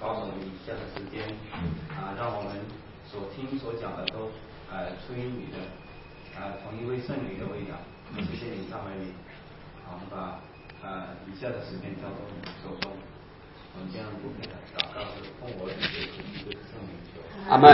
保守我们以下的时间，让我们所听所讲的都出于你的同一位圣灵的喂养。谢谢你，赞美你。好，我们把以下的时间交到你手中。我们将不配的祷告是奉我儿子耶稣基督的圣名求。 阿门。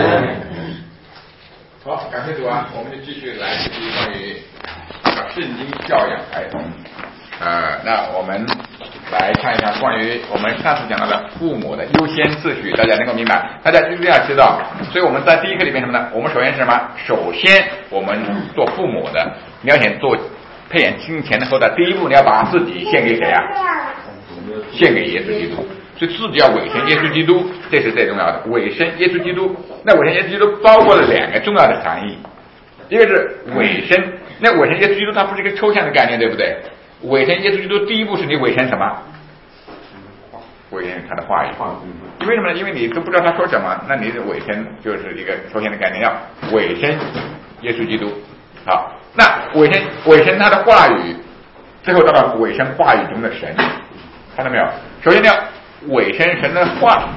好，感谢主啊！我们就继续来学习关于圣经教养孩童。那我们来看一下关于我们上次讲到的父母的优先次序，大家能够明白？大家一定要知道。所以我们在第一课里面什么呢？我们首先是什么？首先我们做父母的，你要想做配眼金钱的后的第一步，你要把自己献给谁啊？献给耶稣基督。所以自己要委身耶稣基督，这是最重要的。委身耶稣基督，那委身耶稣基督包括了两个重要的含义，一个是委身，那委身耶稣基督它不是一个抽象的概念，对不对？委身耶稣基督第一步是你委身什么？委身他的话语。因为什么呢？因为你都不知道他说什么，那你的委身就是一个抽象的概念，要委身耶稣基督。好，那委身他的话语，最后到了委身话语中的神，看到没有？首先要委身神的话，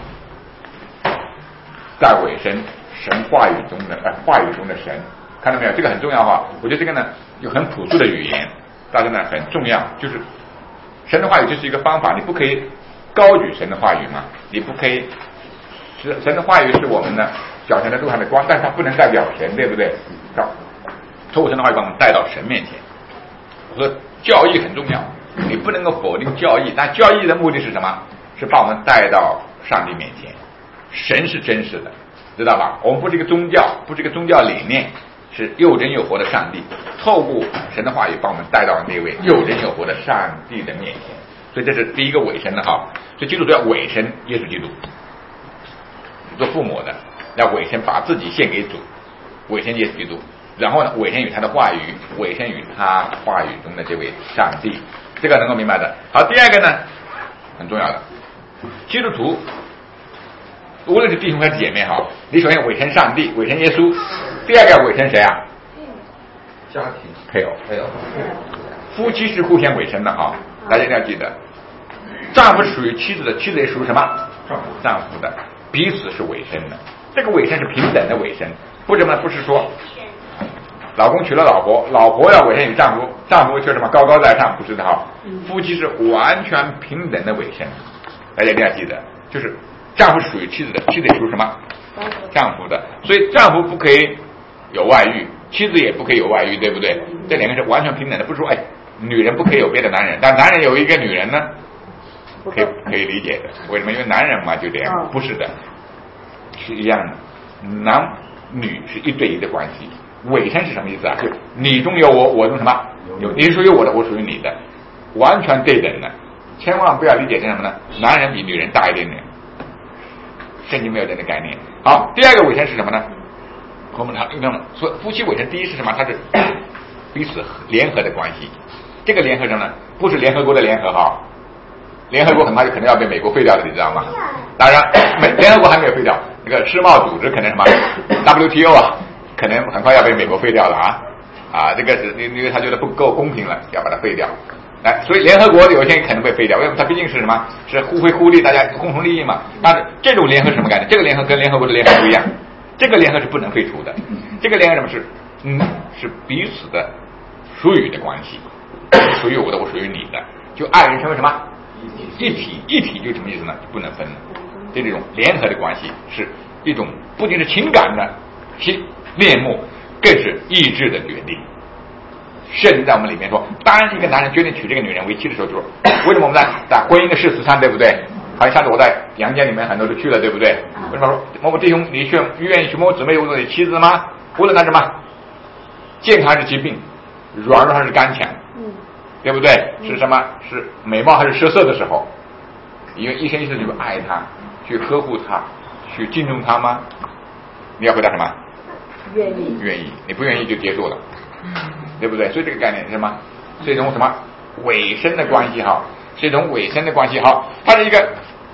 在委身神话语中的神，看到没有？这个很重要哈。我觉得这个呢有很朴素的语言，但是呢很重要，就是神的话语就是一个方法，你不可以高举神的话语嘛，你不可以，神的话语是我们呢脚前的路上的光，但是它不能代表神，对不对？透过神的话语把我们带到神面前。我说教义很重要，你不能够否定教义，但教义的目的是什么？是把我们带到上帝面前。神是真实的，知道吧？我们不是一个宗教，不是一个宗教理念，是又真又活的上帝，透过神的话语把我们带到那位又真又活的上帝的面前。所以这是第一个委身的哈。所以基督徒要委身耶稣基督，做父母的要委身把自己献给主，委身耶稣基督，然后呢委身于他的话语，委身于他话语中的这位上帝，这个能够明白的。好，第二个呢很重要的，基督徒无论是弟兄还是姐妹哈，你首先委身上帝，委身耶稣，第二个要委身谁啊？ 家庭配偶。夫妻是互相委身的哈，大家一定要记得，丈夫是属于妻子的，妻子也属于什么？丈夫的，彼此是委身的。这个委身是平等的委身，不是什么？不是说老公娶了老婆，老婆要委身于丈夫，丈夫就什么高高在上，不是的哈。夫妻是完全平等的委身，大家一定要记得，就是丈夫属于妻子的，妻子也属于什么？丈夫的。所以丈夫不可以有外遇，妻子也不可以有外遇，对不对？这两个是完全平等的，不是说女人不可以有别的男人，但男人有一个女人呢，可以理解的。为什么？因为男人嘛就这样，不是的，是一样的，男女是一对一的关系。委身是什么意思啊？就你中有我，我中什么？你属于我的，我属于你的，完全对等的。千万不要理解成什么呢？男人比女人大一点点，圣经没有这样的概念。好，第二个委身是什么呢？我们说夫妻委身，第一是什么？它是彼此联合的关系。这个联合什么呢？不是联合国的联合哈，联合国很快就可能要被美国废掉的，你知道吗？当然，联合国还没有废掉，那个世贸组织可能什么 WTO 啊，可能很快要被美国废掉了这个是因为他觉得不够公平了，要把它废掉。所以联合国有些可能被废掉，为什么？它毕竟是什么？是互惠互利，大家共同利益嘛。但是这种联合是什么概念？这个联合跟联合国的联合不一样，这个联合是不能废除的。这个联合什么是彼此的属于的关系，属于我的，我属于你的，就爱人成为什么？一体就什么意思呢？不能分了。这种联合的关系是一种不仅是情感的面目，更是意志的决定。甚至在我们里面说，当一个男人决定娶这个女人为妻的时候，就说为什么我们在婚姻的誓词上，对不对？好像上次我在阳间里面很多都去了，对不对？为什么说某某弟兄你愿意娶某姊妹为我的妻子吗？无论他什么健康还是疾病，软弱还是刚强，对不对？是什么？是美貌还是奢色的时候，因为一生一世就爱他，去呵护他，去敬重他吗？你要回答什么？ 愿意。 愿意。你不愿意就结束了，对不对？所以这个概念是什么？是一种什么委身的关系哈，是一种委身的关系哈，它是一个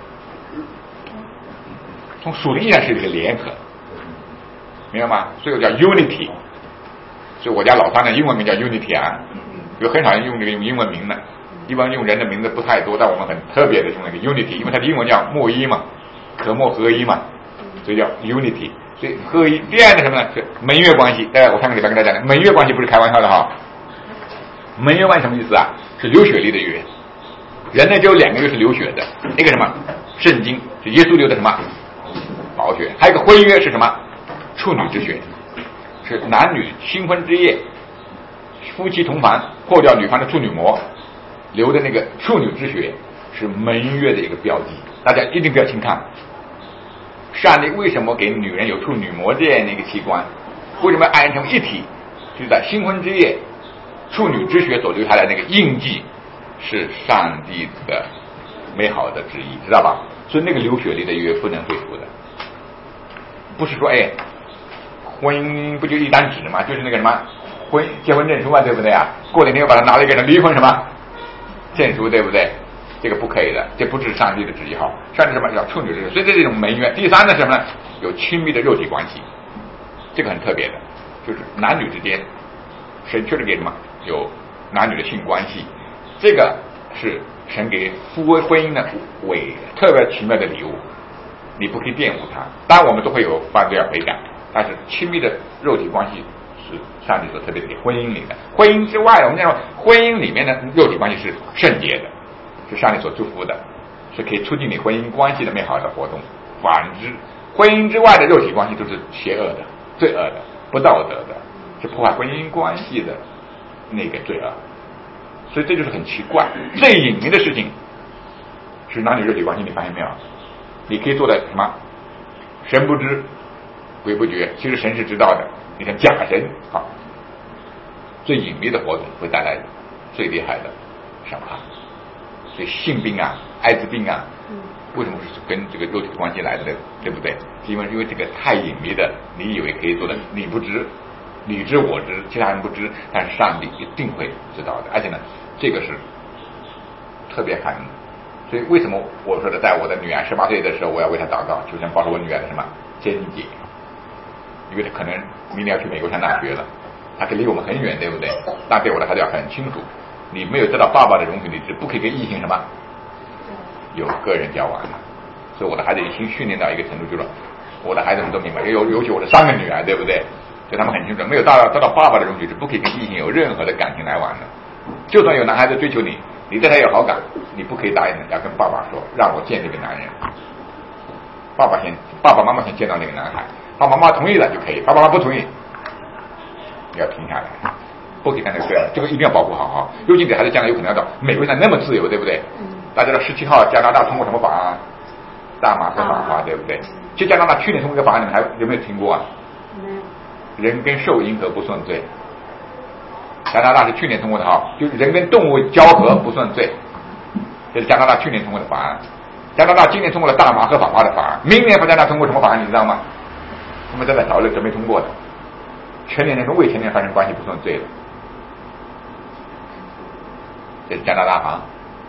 从属灵意义上是一个联合，明白吗？所以叫 unity。所以我家老三的英文名叫 unity 啊，有很少人用这个用英文名的，一般用人的名字不太多，但我们很特别的用那个 unity， 因为它的英文叫莫一嘛， 和睦合一嘛，所以叫 unity。所以合一。第二呢什么呢？是盟约关系。我上个礼拜跟大家讲的，盟约关系不是开玩笑的哈。盟约关系什么意思啊？是流血力的约。人呢就有2个约是流血的，一个什么？圣经是耶稣流的什么？宝血。还有一个婚约是什么？处女之血，是男女新婚之夜，夫妻同房破掉女方的处女膜，流的那个处女之血，是盟约的一个标记。大家一定不要轻看。上帝为什么给女人有处女膜这样的一个器官？为什么爱人成为一体？就是在新婚之夜，处女之血所留下来的那个印记，是上帝的美好的旨意，知道吧？所以那个流血力的约不能废除的。不是说婚姻不就一张纸吗？就是那个什么结婚证书嘛，对不对啊？过2天又把它拿了一个离婚什么证书，对不对？这个不可以的，这不是上帝的旨意哈。上帝什么叫处女之约？所以这种盟约。第三呢是什么呢？有亲密的肉体关系，这个很特别的，就是男女之间，神确实给什么有男女的性关系，这个是神给婚姻的特别奇妙的礼物，你不可以玷污它。当然我们都会有犯罪要悔改，但是亲密的肉体关系是上帝所特别给婚姻里的。婚姻之外，我们讲婚姻里面的肉体关系是圣洁的，是上帝所祝福的，是可以促进你婚姻关系的美好的活动。反之，婚姻之外的肉体关系都是邪恶的、罪恶的、不道德的，是破坏婚姻关系的那个罪恶。所以这就是很奇怪，最隐秘的事情是男女肉体关系，你发现没有？你可以做的什么？神不知鬼不觉，其实神是知道的。你看假神最隐秘的活动会带来最厉害的审判。所以性病啊、艾滋病啊，为什么是跟这个肉体的关系来的，对不对？因为这个太隐秘的，你以为可以做的，你不知，你知我知，其他人不知，但是上帝一定会知道的。而且呢，这个是特别看。所以为什么我说的，在我的女儿18岁的时候，我要为她祷告，求神保守我女儿的什么贞洁，因为她可能明年要去美国上大学了，她可离我们很远，对不对？但对我的孩子要很清楚，你没有得到爸爸的容许，你是不可以跟异性什么有个人交往的。所以我的孩子已经训练到一个程度，就是我的孩子们都明白，尤其我的3个女儿，对不对？所以他们很清楚，没有得到爸爸的容许，是不可以跟异性有任何的感情来往的。就算有男孩子追求你，你对他有好感，你不可以答应的，要跟爸爸说，让我见这个男人。爸爸妈妈先见到那个男孩，爸爸妈妈同意了就可以，爸爸妈妈不同意，你要停下来，不可以干这个事，这个一定要保护好。尤其给孩子将来有可能要到美国上那么自由，对不对？大家知道17号加拿大通过什么法案？大麻合法化，对不对？其实加拿大去年通过一个法案，你们还有没有听过啊？人跟兽迎合不算罪。加拿大是去年通过的就是人跟动物交合不算罪，这是加拿大去年通过的法案。加拿大今年通过了大麻合法化的法案，明年加拿大通过什么法案你知道吗？他们正在讨论，准备通过的，成年人跟未成年人发生关系不算罪的，这是加拿大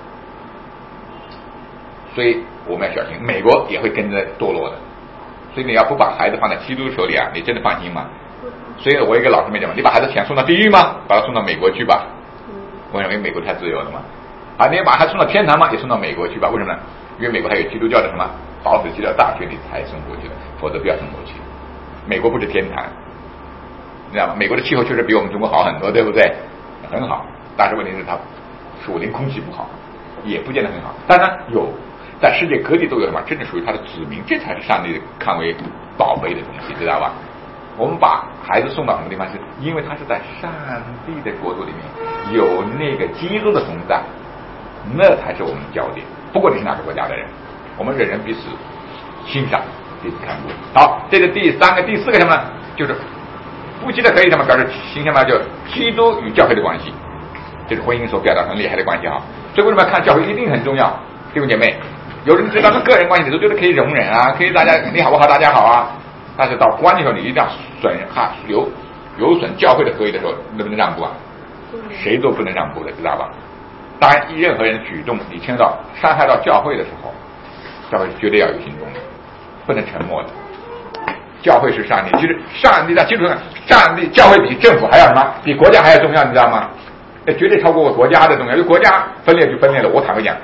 所以我们要小心，美国也会跟着堕落的。所以你要不把孩子放在基督手里啊，你真的放心吗？所以我一个老师没讲嘛，你把孩子想送到地狱吗？把他送到美国去吧。为什么？因为美国太自由了嘛。你把他送到天堂嘛，也送到美国去吧。为什么呢？因为美国还有基督教的什么保守基督教大学，你才送过去的，否则不要送过去。美国不是天堂，你知道吗？美国的气候确实比我们中国好很多，对不对？很好，但是问题是它属灵空气不好，也不见得很好。当然有，在世界各地都有什么真正属于他的子民，这才是上帝看为宝贝的东西，知道吧？我们把孩子送到什么地方，是因为他是在上帝的国度里面有那个基督的同在，那才是我们的焦点。不管你是哪个国家的人，我们人人彼此欣赏，彼此看顾。好，这是第3个、第4个什么呢？就是夫妻的合一，什么表示形象嘛？就基督与教会的关系，这是婚姻所表达很厉害的关系所以为什么要看教会一定很重要？弟兄姐妹，有人知道个人关系都觉得可以容忍可以大家你好我好大家好但是到关系的时候，你一定要有损教会的合一的时候，能不能让步谁都不能让步的，知道吧？当然，任何人的举动，你牵到伤害到教会的时候，教会是绝对要有行动的，不能沉默的。教会是上帝，其实上帝在基础上，教会比政府还要什么？比国家还要重要，你知道吗？绝对超过国家的重要。因为国家分裂就分裂了。我坦白讲，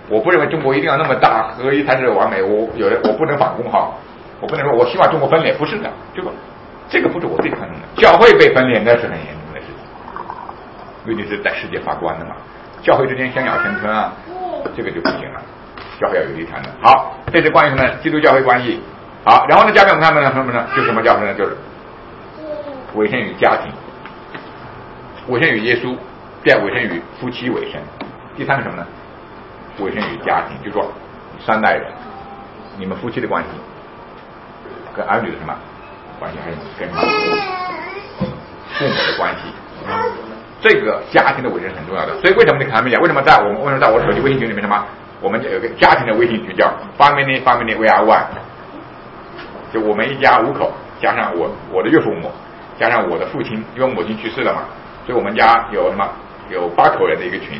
我不认为中国一定要那么大合一才是完美，我不能反攻哈，我不能说我希望中国分裂，不是的，这个不是我最看重的。教会被分裂那是很严重的事情，尤其是在世界发光的嘛，教会之间相咬成村啊，这个就不行了，教会要有立场的。好，这是关于什么基督教会关系。好，然后呢，下面我们看什么呢？就什么教会呢？就是委身于家庭，委身于耶稣，第二委身于夫妻委身，第三个什么呢？委身于家庭，就是说三代人，你们夫妻的关系跟儿女的什么关系，还有跟父母的关系，这个家庭的委身是很重要的。所以为什么你看他们讲，为什么在我手机微信群里面什么，我们有个家庭的微信群叫 family we are one， 就我们一家5口，加上我的岳父母，加上我的父亲，因为母亲去世了嘛，所以我们家有什么有8口人的一个群。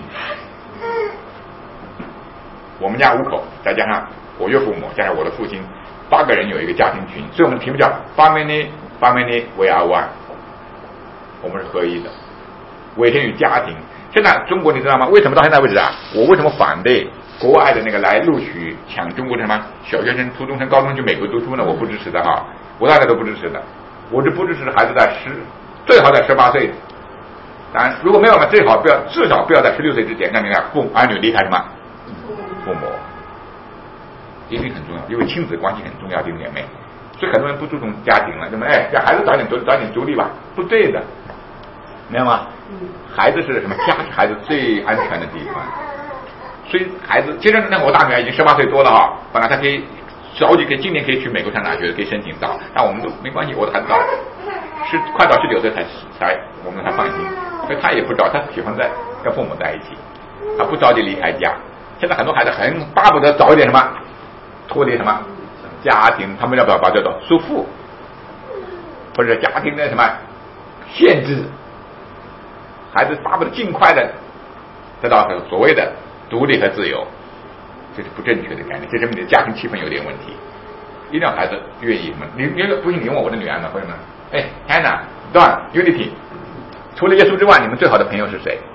我们家5口，再加上我岳父母，加上我的父亲，8个人有一个家庭群，所以我们的题目叫 family we are one， 我们是合一的，委身于家庭。现在中国你知道吗？为什么到现在为止啊，我为什么反对国外的那个来录取抢中国的什么小学生、初中生、高中生去美国读书呢？我不支持的哈，我大家都不支持的。我是不支持孩子最好在18岁，当然如果没有嘛，至少不要在16岁之前让你儿女离开什么父母，一定很重要，因为亲子关系很重要，弟兄姐妹。所以很多人不注重家庭了，那么让孩子早点独立吧，不对的，明白吗？孩子是什么？家是孩子最安全的地方。所以孩子，其实那我大女儿已经18岁多了哈，本来她可以今年可以去美国上大学，可以申请到，但我们都没关系，我的孩子快到19岁才我们才放心，所以她也不着，她喜欢跟父母在一起，她不着急离开家。现在很多孩子很巴不得早一点什么脱离什么家庭，他们要不要把这种束缚或者家庭的什么限制，孩子巴不得尽快的得到所谓的独立和自由，这是不正确的概念，这证明你的家庭气氛有点问题。一定要孩子愿意什么？你不信你问我的女儿呢，朋友们，Hannah Don Unity， 除了耶稣之外，你们最好的朋友是谁？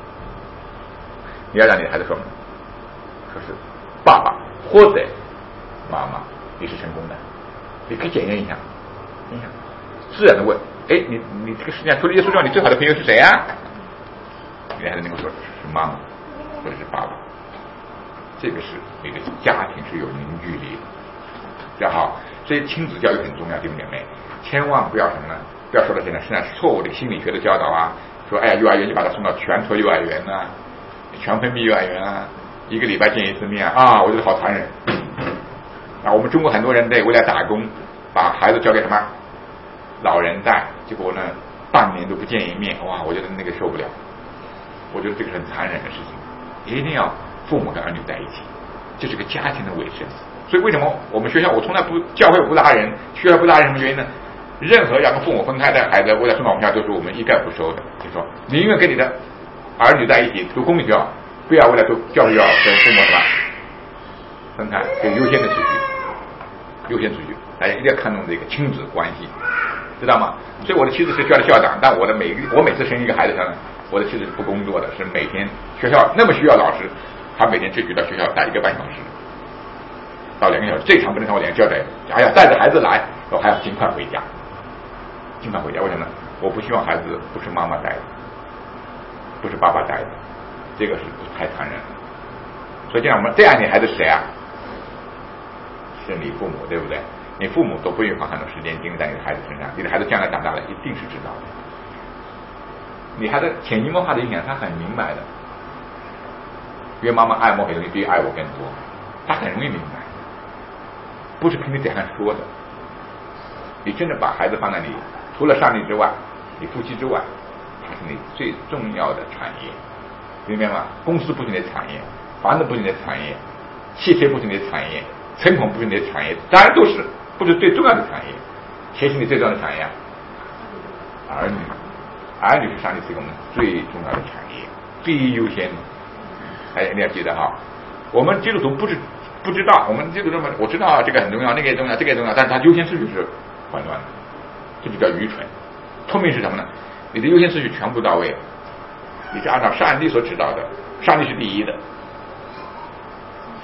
你要让你的孩子说什么？说是爸爸或者妈妈，你是成功的。你可以检验一下，自然的问，你这个世界上除了耶稣之外，你最好的朋友是谁啊？你的孩子能够说是妈妈或者是爸爸，这个是你的家庭是有凝聚力的，比较好。所以亲子教育很重要，弟兄姐妹，千万不要什么呢？不要说到现在错误的心理学的教导啊，说幼儿园就把他送到全托幼儿园啊，全封闭幼儿园啊，1个礼拜见1次面啊，我觉得好残忍。我们中国很多人为了打工，把孩子交给什么老人带，结果呢半年都不见一面，哇，我觉得那个受不了。我觉得这个是很残忍的事情，一定要父母跟儿女在一起，这是个家庭的委身。所以为什么我们学校我从来不教会不拉人，学校不拉人什么原因呢？任何要跟父母分开的孩子，为了送到我们学校都是我们一概不收的。就说宁愿跟你的儿女在一起读公立学校，不要为了读教育要跟父母什么分开，有优先的次序，大家一定要看重这个亲子关系，知道吗？所以我的妻子是学校的校长，但我每次生一个孩子上，我的妻子是不工作的，是每天学校那么需要老师，她每天只许到学校待1个半小时到2个小时，最长不能超过2个小时。带着孩子来，我还要尽快回家。为什么呢？我不希望孩子不是妈妈带的，不是爸爸带的，这个是太残忍了。所以这样你孩子是谁啊？是你父母，对不对？你父母都不愿意花很多时间精力在你的孩子身上，你的孩子将来长大了一定是知道的。你孩子潜移默化的影响，他很明白的。因为妈妈爱某些东西比爱我更多，他很容易明白，不是凭你嘴上说的。你真的把孩子放在你除了上帝之外，你夫妻之外，他是你最重要的产业，明白吗？公司不是你的产业，房子不是你的产业，汽车不是你的产业，存款不是你的产业，当然都是不是最重要的产业。谁是你最重要的产业？儿女是上帝赐给我们最重要的产业，第一优先。你要记得哈，我们基督徒不知道，我们基督徒我知道这个很重要，那个也重要，这个也重要，但是它优先次序是混乱的，这就叫愚蠢。聪明是什么呢？你的优先次序全部到位了，你是按照上帝所指导的，上帝是第一的，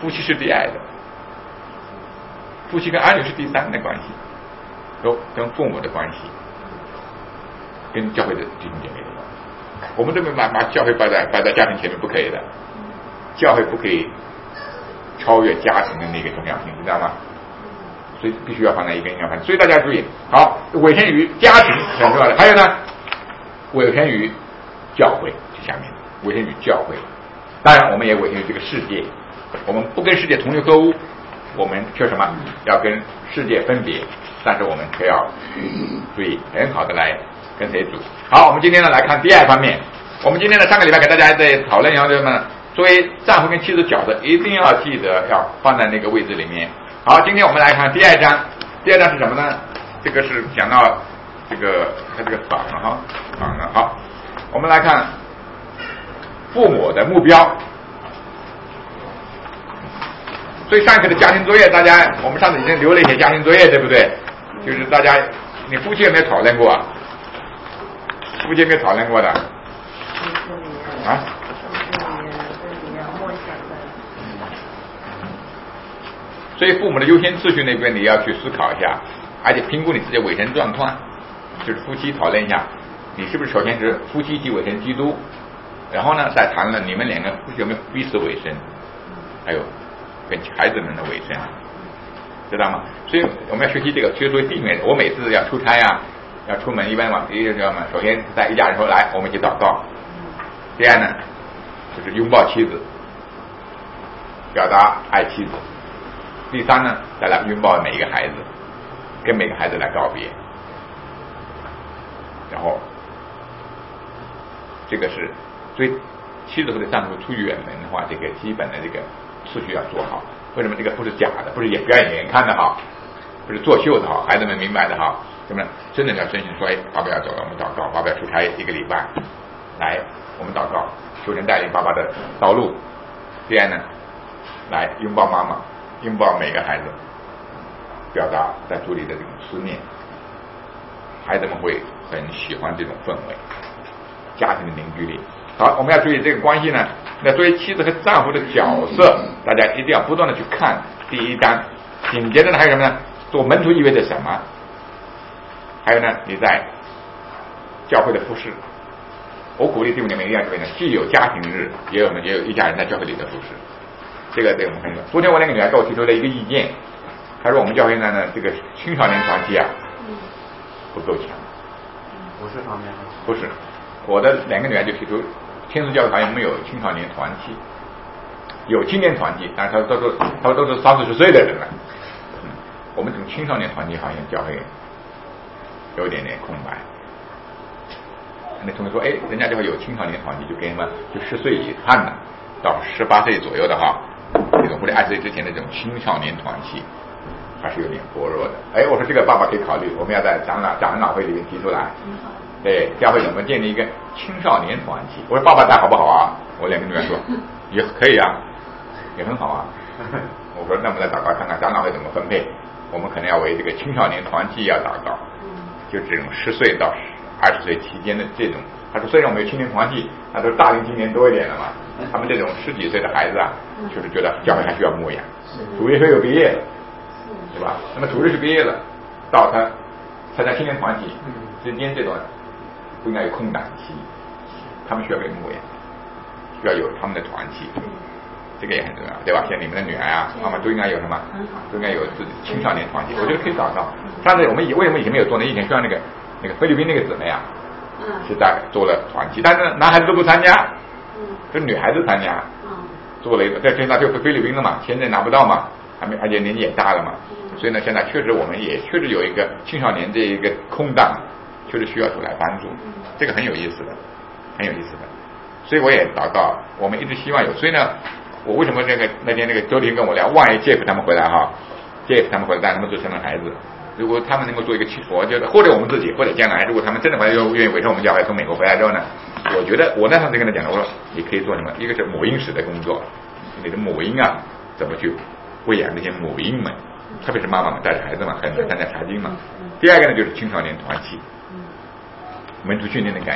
夫妻是第二的，夫妻跟儿女是第三的关系，跟父母的关系，跟教会的弟兄姐妹的关系。我们这边把教会摆在家庭前面不可以的，教会不可以超越家庭的那个重要性，知道吗？所以必须要放在一个应该放。所以大家注意，好，委身于家庭很重要的。还有呢，委身于教会，这下面委身于教会。当然，我们也委身于这个世界，我们不跟世界同流合污，我们却什么？要跟世界分别，但是我们却要注意很好的来跟随主。好，我们今天呢来看第二方面。我们今天呢上个礼拜给大家在讨论一下，对吗？作为丈夫跟妻子角色，一定要记得要放在那个位置里面。好，今天我们来看第二章。第二章是什么呢？这个是讲到这个它这个榜哈，好，我们来看父母的目标。所以上课的家庭作业，我们上次已经留了一些家庭作业，对不对？就是大家，你夫妻有没有讨论过？夫妻有没有讨论过的？啊？所以父母的优先次序那边你要去思考一下，而且评估你自己的委身状况，就是夫妻讨论一下，你是不是首先是夫妻及委身基督，然后呢再谈论你们两个夫妻有没有彼此委身，还有跟孩子们的委身，知道吗？所以我们要学习这个，所以避免我每次要出差啊，要出门一般嘛，知道吗？首先在一家人说来，我们一起祷告。第二呢，就是拥抱妻子，表达爱妻子。第三呢，再来拥抱每一个孩子，跟每个孩子来告别。然后，这个是，所以妻子或者丈夫出远门的话，这个基本的这个次序要做好。为什么这个不是假的，不是表演给人看的哈，不是作秀的哈，孩子们明白的哈。那么真的要真心说，哎，爸爸要走了，我们祷告，爸爸要出差1个礼拜，来，我们祷告，求神带领爸爸的道路。第二呢，来拥抱妈妈。拥抱每个孩子，表达在主里的这种思念，孩子们会很喜欢这种氛围，家庭的凝聚力。好，我们要注意这个关系呢。那作为妻子和丈夫的角色，大家一定要不断的去看第一章。紧接着呢，还有什么呢？做门徒意味着什么？还有呢，你在教会的服侍。我鼓励弟兄们一定要注意呢，既有家庭日，也有一家人在教会里的服侍。这个对我们很重要。昨天我那个女儿给我提出了一个意见，她说我们教会呢这个青少年团体啊不够强。 不是方面吗？ 不是，我的2个女儿就提出，天主教团没有青少年团体，有青年团体，但是他们都是30-40岁的人了。我们这种青少年团体好像教会有一点点空白。那同学说，哎，人家教会有青少年团体，就给什么，就10岁以上的到18岁左右的哈。这种或者20岁之前的这种青少年团体还是有点薄弱的。哎，我说这个爸爸可以考虑，我们要在长老会里面提出来。对，教会怎么建立一个青少年团体？我说爸爸带好不好啊？我2个女儿说也可以啊，也很好啊。我说那我们来祷告看看长老会怎么分配。我们可能要为这个青少年团体要祷告，就这种10岁到20岁期间的这种。他说虽然我们有青年团体，那都是大龄青年多一点了嘛。他们这种10几岁的孩子啊，就是觉得教会还需要牧养。主日学又毕业了，是吧？那么主日学毕业了，到他参加青年团体之间这段不应该有空档期，他们需要被牧养，需要有他们的团体，这个也很重要，对吧？像你们的女儿啊、妈妈都应该有什么？都应该有自己青少年团体。我觉得可以找到。上次我们为什么以前没有做呢？以前像那个菲律宾那个姊妹啊。是在做了团体，但是男孩子都不参加，是女孩子参加，做了一个，现在就菲律宾了嘛，签证拿不到嘛，而且年纪也大了嘛，所以呢，现在确实我们也确实有一个青少年这一个空档，确实需要出来帮助，这个很有意思的，很有意思的，所以我也祷告，我们一直希望有，所以呢，我为什么那天周林跟我聊，万一 Jeff 他们回来哈 ，Jeff 他们回来带他们做成人孩子。如果他们能够做一个我觉得或者我们自己或者将来，如果他们真的愿意委身我们教会从美国回来之后呢，我觉得我那上次跟他讲了，我说你可以做什么？一个是母婴室的工作，你的母婴啊怎么去喂养那些母婴们，特别是妈妈们带着孩子嘛，很参加查经嘛。第二个呢就是青少年团体，门徒训练的概念，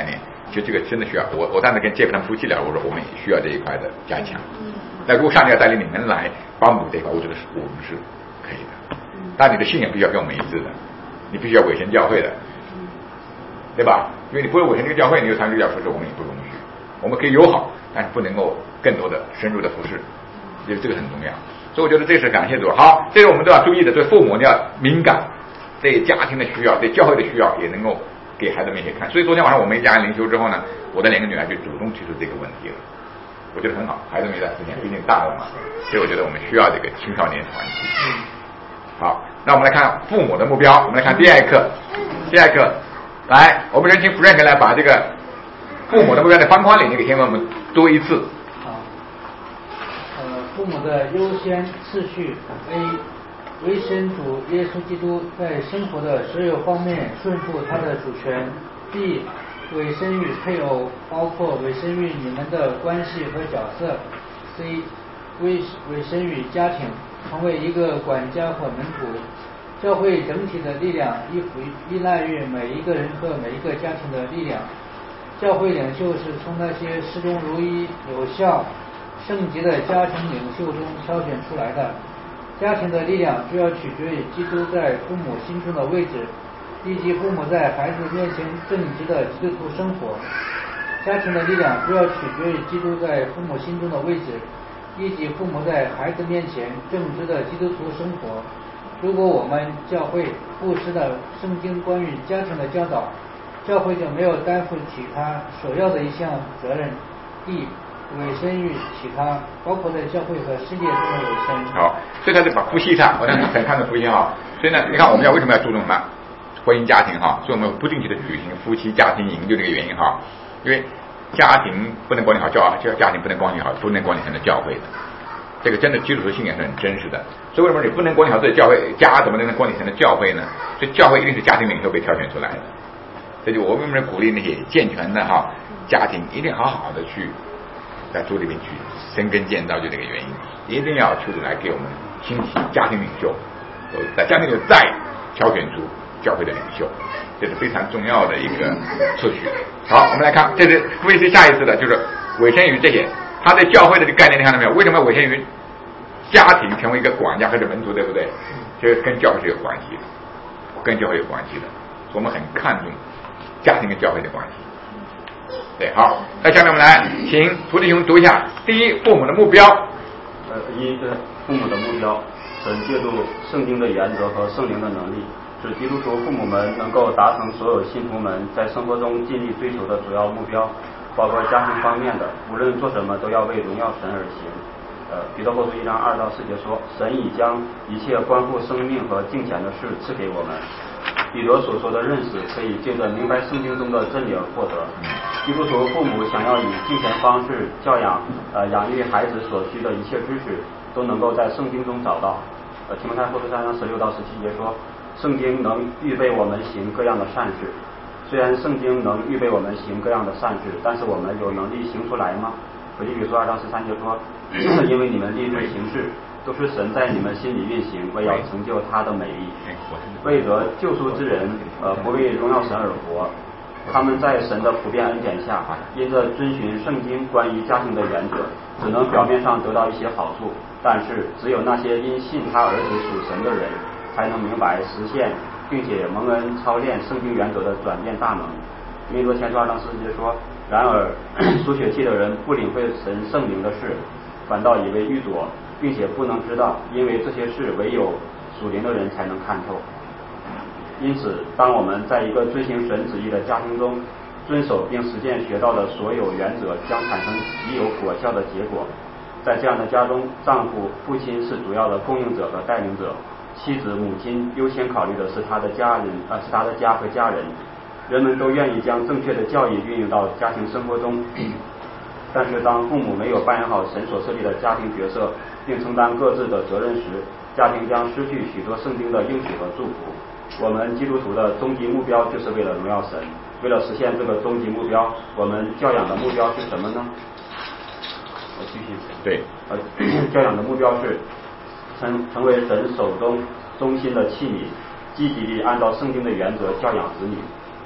就这个真的需要我当时跟杰克他们夫妻聊，我说我们也需要这一块的加强。那如果上帝要带领你们来帮助这一块，我觉得我们是可以的。但你的信仰必须要跟我们一致的，你必须要委身教会的，对吧？因为你不会委身这个教会，你就参与这个教会，我们也不容许。我们可以友好，但是不能够更多的深入的服侍，因为这个很重要。所以我觉得这是感谢主。好，这是我们都要注意的，对父母你要敏感，对家庭的需要，对教会的需要，也能够给孩子们一起看。所以昨天晚上我们一家人灵修之后呢，我的2个女儿就主动提出这个问题了，我觉得很好。孩子们也在思想，毕竟大了嘛，所以我觉得我们需要这个青少年团体。好，那我们来看父母的目标，我们来看第二课。来，我们先请福任哥来把这个父母的目标的方框里，你给先给我们读一次。 好，父母的优先次序 A， 为神主耶稣基督在生活的所有方面顺服他的主权。B， 委身于配偶，包括委身于你们的关系和角色。C， 委身于家庭，成为一个管家和门徒。教会整体的力量依赖于每一个人和每一个家庭的力量。教会领袖是从那些始终如一、有效、圣洁的家庭领袖中挑选出来的。家庭的力量主要取决于基督在父母心中的位置，以及父母在孩子面前正直的基督徒生活。家庭的力量主要取决于基督在父母心中的位置，以及父母在孩子面前正直的基督徒生活。如果我们教会忽视了圣经关于家庭的教导，教会就没有担负起他所要的一项责任。D， 委身于其他，包括在教会和世界中的委身。 好，所以他就把夫妻上，我才看到夫妻哈。所以呢，你看我们为什么要注重什么婚姻家庭哈？所以我们不定期的举行夫妻家庭营，就这个原因哈。因为家庭不能管理好，家庭不能管理好，不能管理成了教会的。这个真的基督徒信仰是很真实的。所以为什么你不能管理好这个教会，家怎么能管理成了教会呢？所以教会一定是家庭领袖被挑选出来的。这就我为什么鼓励那些健全的家庭一定好好的去在主里面去生根建造，就这个原因，一定要求主来给我们兴起家庭领袖，在家庭里再挑选出教会的领袖，这是非常重要的一个次序。好，我们来看，这是为是下一次的，就是委身于这些，他在教会的这个概念你看到没有？为什么要委身于家庭，成为一个管家或者门徒，对不对？这跟教会是有关系的，跟教会有关系的，我们很看重家庭跟教会的关系。对，好，那下面我们来请涂弟兄读一下。第一，父母的目标。 一是父母的目标，神借助圣经的原则和圣灵的能力，使基督徒父母们能够达成所有信徒们在生活中尽力追求的主要目标，包括家庭方面的，无论做什么都要为荣耀神而行。彼得后书1章2到4节说，神已将一切关乎生命和敬虔的事赐给我们。彼得所说的认识，可以借着明白圣经中的真理而获得。基督徒父母想要以敬虔方式教养养育孩子所需的一切知识，都能够在圣经中找到。提摩太后书3章16到17节说，圣经能预备我们行各样的善事。虽然圣经能预备我们行各样的善事，但是我们有能力行出来吗？腓立比书2章13节说，因为你们立志行事，都是神在你们心里运行，为要成就他的美意。为得救赎之人，不为荣耀神而活。他们在神的普遍恩典下，因着遵循圣经关于家庭的原则，只能表面上得到一些好处，但是只有那些因信他儿子属神的人，才能明白实现并且蒙恩操练圣经原则的转变大能。民数前书2章4节说，然而属血气的人不领会神圣灵的事，反倒以为愚拙，并且不能知道，因为这些事唯有属灵的人才能看透。因此，当我们在一个遵行神旨意的家庭中，遵守并实践学到的所有原则，将产生极有果效的结果。在这样的家中，丈夫、父亲是主要的供应者和带领者，妻子、母亲优先考虑的是他的家人，是他的家和家人。人们都愿意将正确的教义运用到家庭生活中，但是当父母没有扮演好神所设立的家庭角色，并承担各自的责任时，家庭将失去许多圣经的应许和祝福。我们基督徒的终极目标就是为了荣耀神。为了实现这个终极目标，我们教养的目标是什么呢？我继续。 对。 教养的目标是成为神手中忠心的器皿，积极地按照圣经的原则教养子女。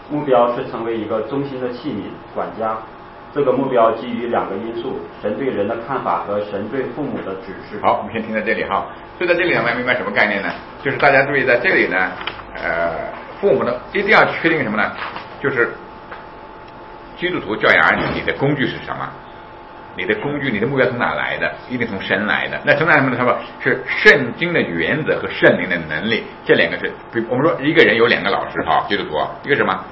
目标是成为一个忠心的器皿管家。这个目标基于两个因素：神对人的看法和神对父母的指示。 好，我们先听到这里哈。所以在这里我们明白什么概念呢？就是大家注意在这里呢，父母呢一定要确定什么呢？就是基督徒教养儿女，你的工具是什么？你的工具，你的目标从哪来的？一定从神来的。那从哪来的？他说是圣经的原则和圣灵的能力，这两个是。我们说一个人有两个老师哈，基督徒，一个什么？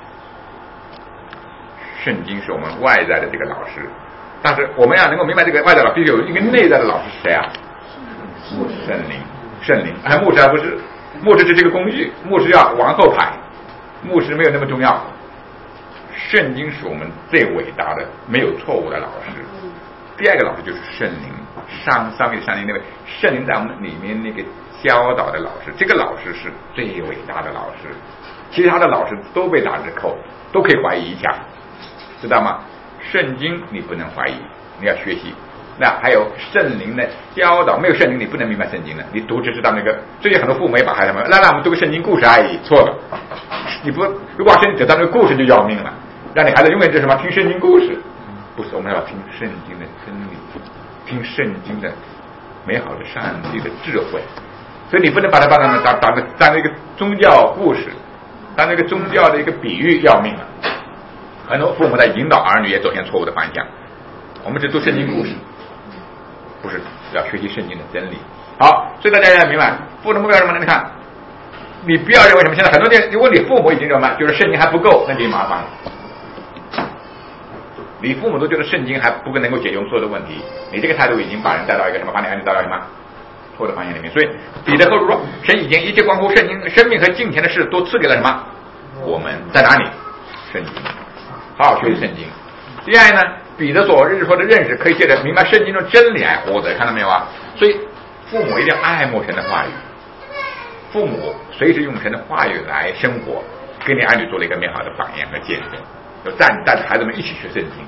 圣经是我们外在的这个老师，但是我们要能够明白这个外在老师，必须有一个内在的老师是谁啊？圣灵，圣灵。牧师还不是，牧师只是一个工具，牧师要往后排，牧师没有那么重要。圣经是我们最伟大的、没有错误的老师。第二个老师就是圣灵，上面的圣灵那位，圣灵在我们里面那个教导的老师，这个老师是最伟大的老师。其他的老师都被打折扣，都可以怀疑一下。知道吗？圣经你不能怀疑，你要学习。那还有圣灵的教导，没有圣灵你不能明白圣经的。你读只知道那个，最近很多父母也把孩子们，那我们读个圣经故事而已，错了。你不如果圣经得到那个故事就要命了，让你孩子永远是什么听圣经故事，不是，我们要听圣经的真理，听圣经的美好的上帝的智慧。所以你不能把它当一个宗教故事，当一个宗教的一个比喻，要命了。很多父母在引导儿女也走向错误的方向。我们只读圣经故事，不是要学习圣经的真理。好，所以大家要明白，父母的目标是什么呢？你看，你不要认为什么，现在很多人，如果你父母已经什么，就是圣经还不够，那就麻烦了。你父母都觉得圣经还不能够解决所有的问题，你这个态度已经把人带到一个什么，把你儿女带到什么错的方向里面。所以彼得后书说，神已经一切关乎圣经、生命和金钱的事都赐给了什么？我们在哪里？圣经。好好学习圣经。第二呢，彼得所日说的认识可以借着明白圣经中真理来获得，看到没有啊？所以父母一定要爱慕神的话语，父母随时用神的话语来生活，给你儿女做了一个美好的榜样和见证，就带着孩子们一起学圣经。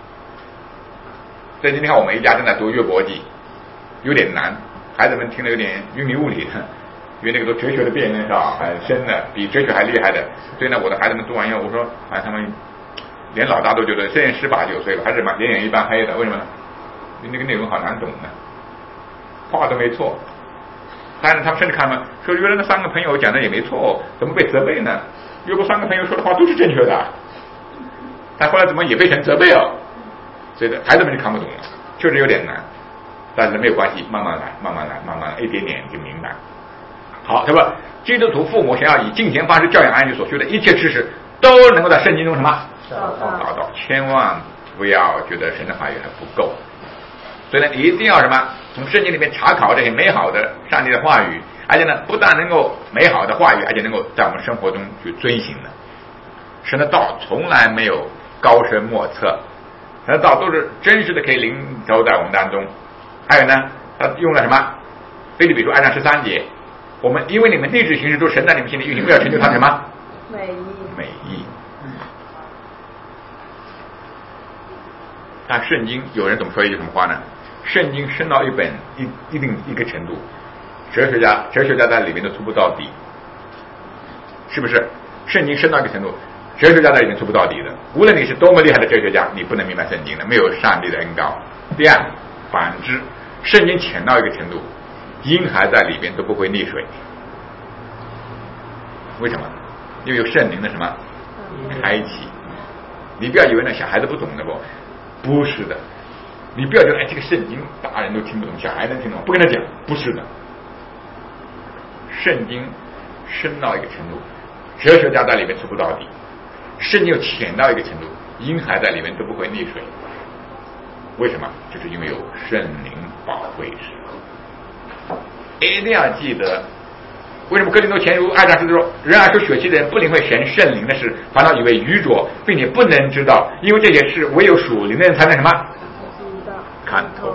所以今天看我们一家正在读约伯记，有点难，孩子们听了有点云里雾里的，因为那个都哲学的辩论是吧，很深的，比哲学还厉害的。所以呢，我的孩子们读完以后，我说他们连老大都觉得，现在18、19岁了，还是脸眼一般黑的，为什么呢？因为那个内容好难懂呢，话都没错。但是他们甚至看了说，原来那3个朋友讲的也没错，怎么被责备呢？约伯3个朋友说的话都是正确的，但后来怎么也被神责备哦？所以孩子们就看不懂了，确实有点难，但是没有关系，慢慢来，慢慢来，慢慢来，一点点就明白。好，对吧？基督徒父母想要以敬虔方式教养儿女所学的一切知识，都能够在圣经中什么找到，千万不要觉得神的话语还不够。所以呢，一定要什么？从圣经里面查考这些美好的上帝的话语，而且呢，不但能够美好的话语，而且能够在我们生活中去遵行的。神的道从来没有高深莫测，神的道都是真实的，可以临走在我们当中。还有呢，他用了什么？腓立比书2章13节，我们因为你们立志行事，都神在你们心里运行，为了成就他什么？美意。但圣经有人怎么说一句什么话呢？圣经深到一定一个程度，哲学家在里面都触不到底，是不是？圣经深到一个程度，哲学家在里面触不到底的。无论你是多么厉害的哲学家，你不能明白圣经的，没有上帝的恩膏。第二，反之，圣经浅到一个程度，婴孩在里边都不会溺水。为什么？因为有圣灵的什么开启。你不要以为那小孩子不懂的不是的。你不要觉得这个圣经大人都听不懂，小孩能听懂，不跟他讲，不是的。圣经深到一个程度，哲学家在里面触不到底；圣经又浅到一个程度，婴孩在里面都不会溺水。为什么？就是因为有圣灵保惠师。一定要记得，为什么哥林多前书2章14说，人而受血气的人不领会神圣灵的事，反倒以为愚拙，并且不能知道，因为这些事唯有属灵的人才能什么看透。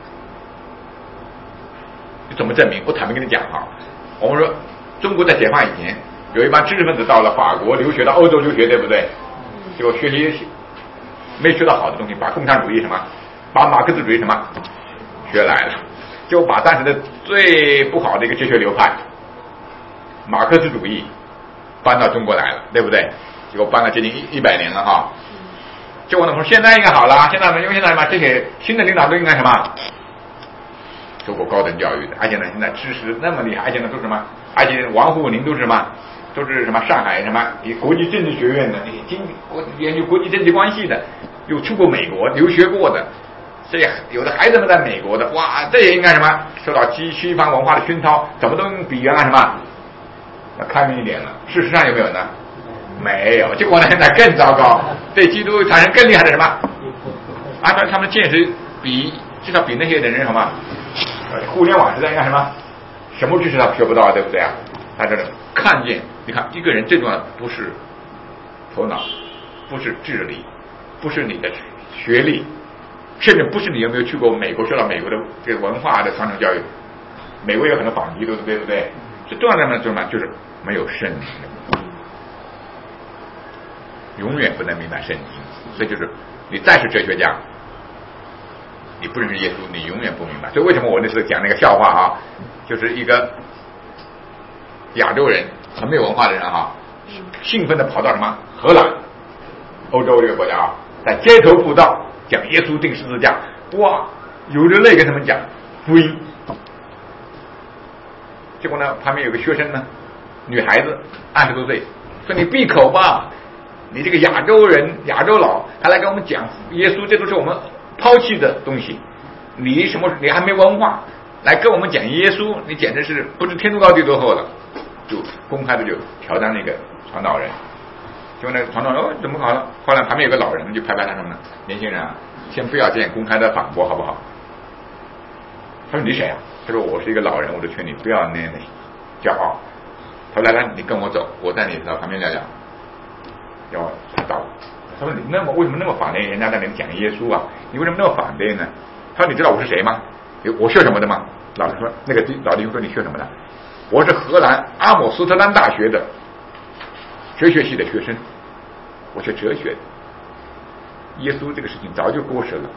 怎么证明？我坦白跟你讲哈，我们说中国在解放以前，有一帮知识分子到了法国留学，到欧洲留学，对不对？结果学习没学到好的东西，把共产主义什么，把马克思主义什么学来了，就把当时的最不好的一个哲学流派马克思主义搬到中国来了，对不对？ 结果搬了接近100年了哈。结果呢，我说现在应该好了，现在因为现在嘛，这些新的领导都应该什么，受过高等教育的，而且呢，现在知识那么厉害，而且呢都是什么，而且王沪宁都是什么，都是什么上海什么国际政治学院的，研究国际政治关系的，又出过美国留学过的，这有的孩子们在美国的，哇，这也应该什么受到西方文化的熏陶，怎么都比原来什么要开明一点了。事实上有没有呢？没有，结果呢现在更糟糕，对基督产生更厉害的什么？按照他们的见识至少比那些人什么？互联网时代应该什么？什么知识他学不到，对不对啊？他这看见，你看一个人最重要的不是头脑，不是智力，不是你的学历，甚至不是你有没有去过美国，受到美国的这个文化的传统教育。美国有很多仿基督，对不对？最重要的呢，就是没有圣灵。永远不能明白圣经，所以就是你再是哲学家，你不认识耶稣，你永远不明白。所以为什么我那时候讲那个笑话啊，就是一个亚洲人很没有文化的人啊，兴奋的跑到什么荷兰，欧洲这个国家啊，在街头布道讲耶稣钉十字架，哇，流着泪跟他们讲福音。结果呢，旁边有个学生呢，女孩子20多岁，说你闭口吧。你这个亚洲人亚洲佬还来跟我们讲耶稣，这都是我们抛弃的东西，你还没文化来跟我们讲耶稣，你简直是不知天高地多厚了。就公开的就挑战那个传道人，结果那个传道人怎么好了？后来旁边有个老人就拍拍他说呢，年轻人啊，先不要这样公开的反驳好不好？他说你谁啊？他说我是一个老人，我就劝你不要那骄傲。他说来你跟我走，我带你到旁边聊聊。要他找，他说你为什么那么反对人家在那里讲耶稣啊？你为什么那么反对呢？他说你知道我是谁吗？我学什么的吗？老师说那个老弟兄说你学什么的？我是荷兰阿姆斯特丹大学的哲学系的学生，我学哲学的。耶稣这个事情早就过时了。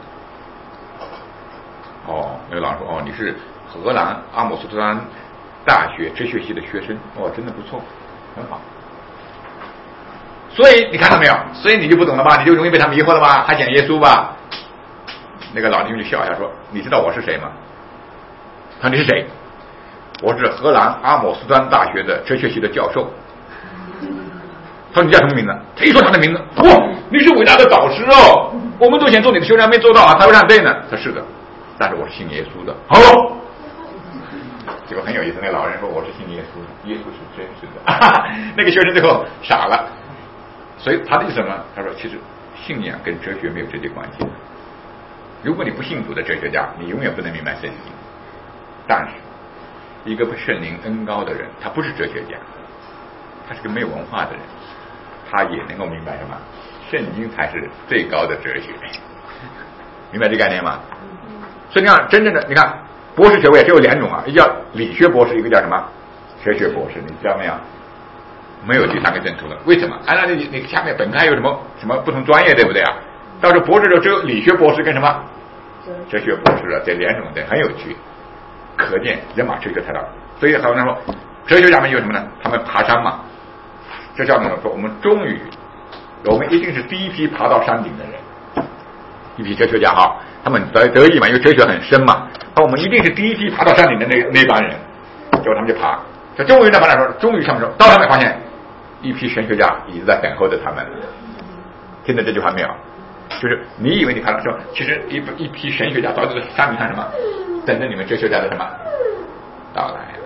哦，那个老师说你是荷兰阿姆斯特丹大学哲学系的学生，真的不错，很好。所以你看到没有？所以你就不懂了吧？你就容易被他迷惑了吧？还讲耶稣吧？那个老弟兄就笑一下说：“你知道我是谁吗？”他说：“你是谁？”我是荷兰阿姆斯特丹大学的哲学系的教授。他说：“你叫什么名字？”他一说他的名字，哇，你是伟大的导师哦！我们都想做你的学生，没做到啊，才会让对呢。他是的，但是我是信耶稣的。好，结果很有意思。那个老人说：“我是信耶稣的，耶稣是真实的。”那个学生最后傻了。所以他的意思什么？他说其实信仰跟哲学没有直接关系。如果你不信主的哲学家，你永远不能明白圣经。但是一个被圣灵恩高的人，他不是哲学家，他是个没有文化的人，他也能够明白什么？圣经才是最高的哲学。明白这概念吗？所以你看真正的，你看博士学位只有2种啊，一个叫理学博士，一个叫什么哲学博士，你知道没有？没有第3个证书了，为什么？按照你下面本科还有什么不同专业，对不对啊？到时候博士就只有理学博士跟什么哲学博士了，这2种的很有趣，可见人马哲学太大。所以很多人说哲学家们有什么呢？他们爬山嘛，这叫什么？说我们一定是第一批爬到山顶的人，一批哲学家哈，他们得意嘛，因为哲学很深嘛，我们一定是第一批爬到山顶的那帮人，结果他们就爬，这终于在爬上说，终于上面说，到他们发现一批神学家一直在等候着他们。听到这句话没有？就是你以为你爬上说，其实一批神学家早就在山顶上什么，等着你们哲学家的什么到来了。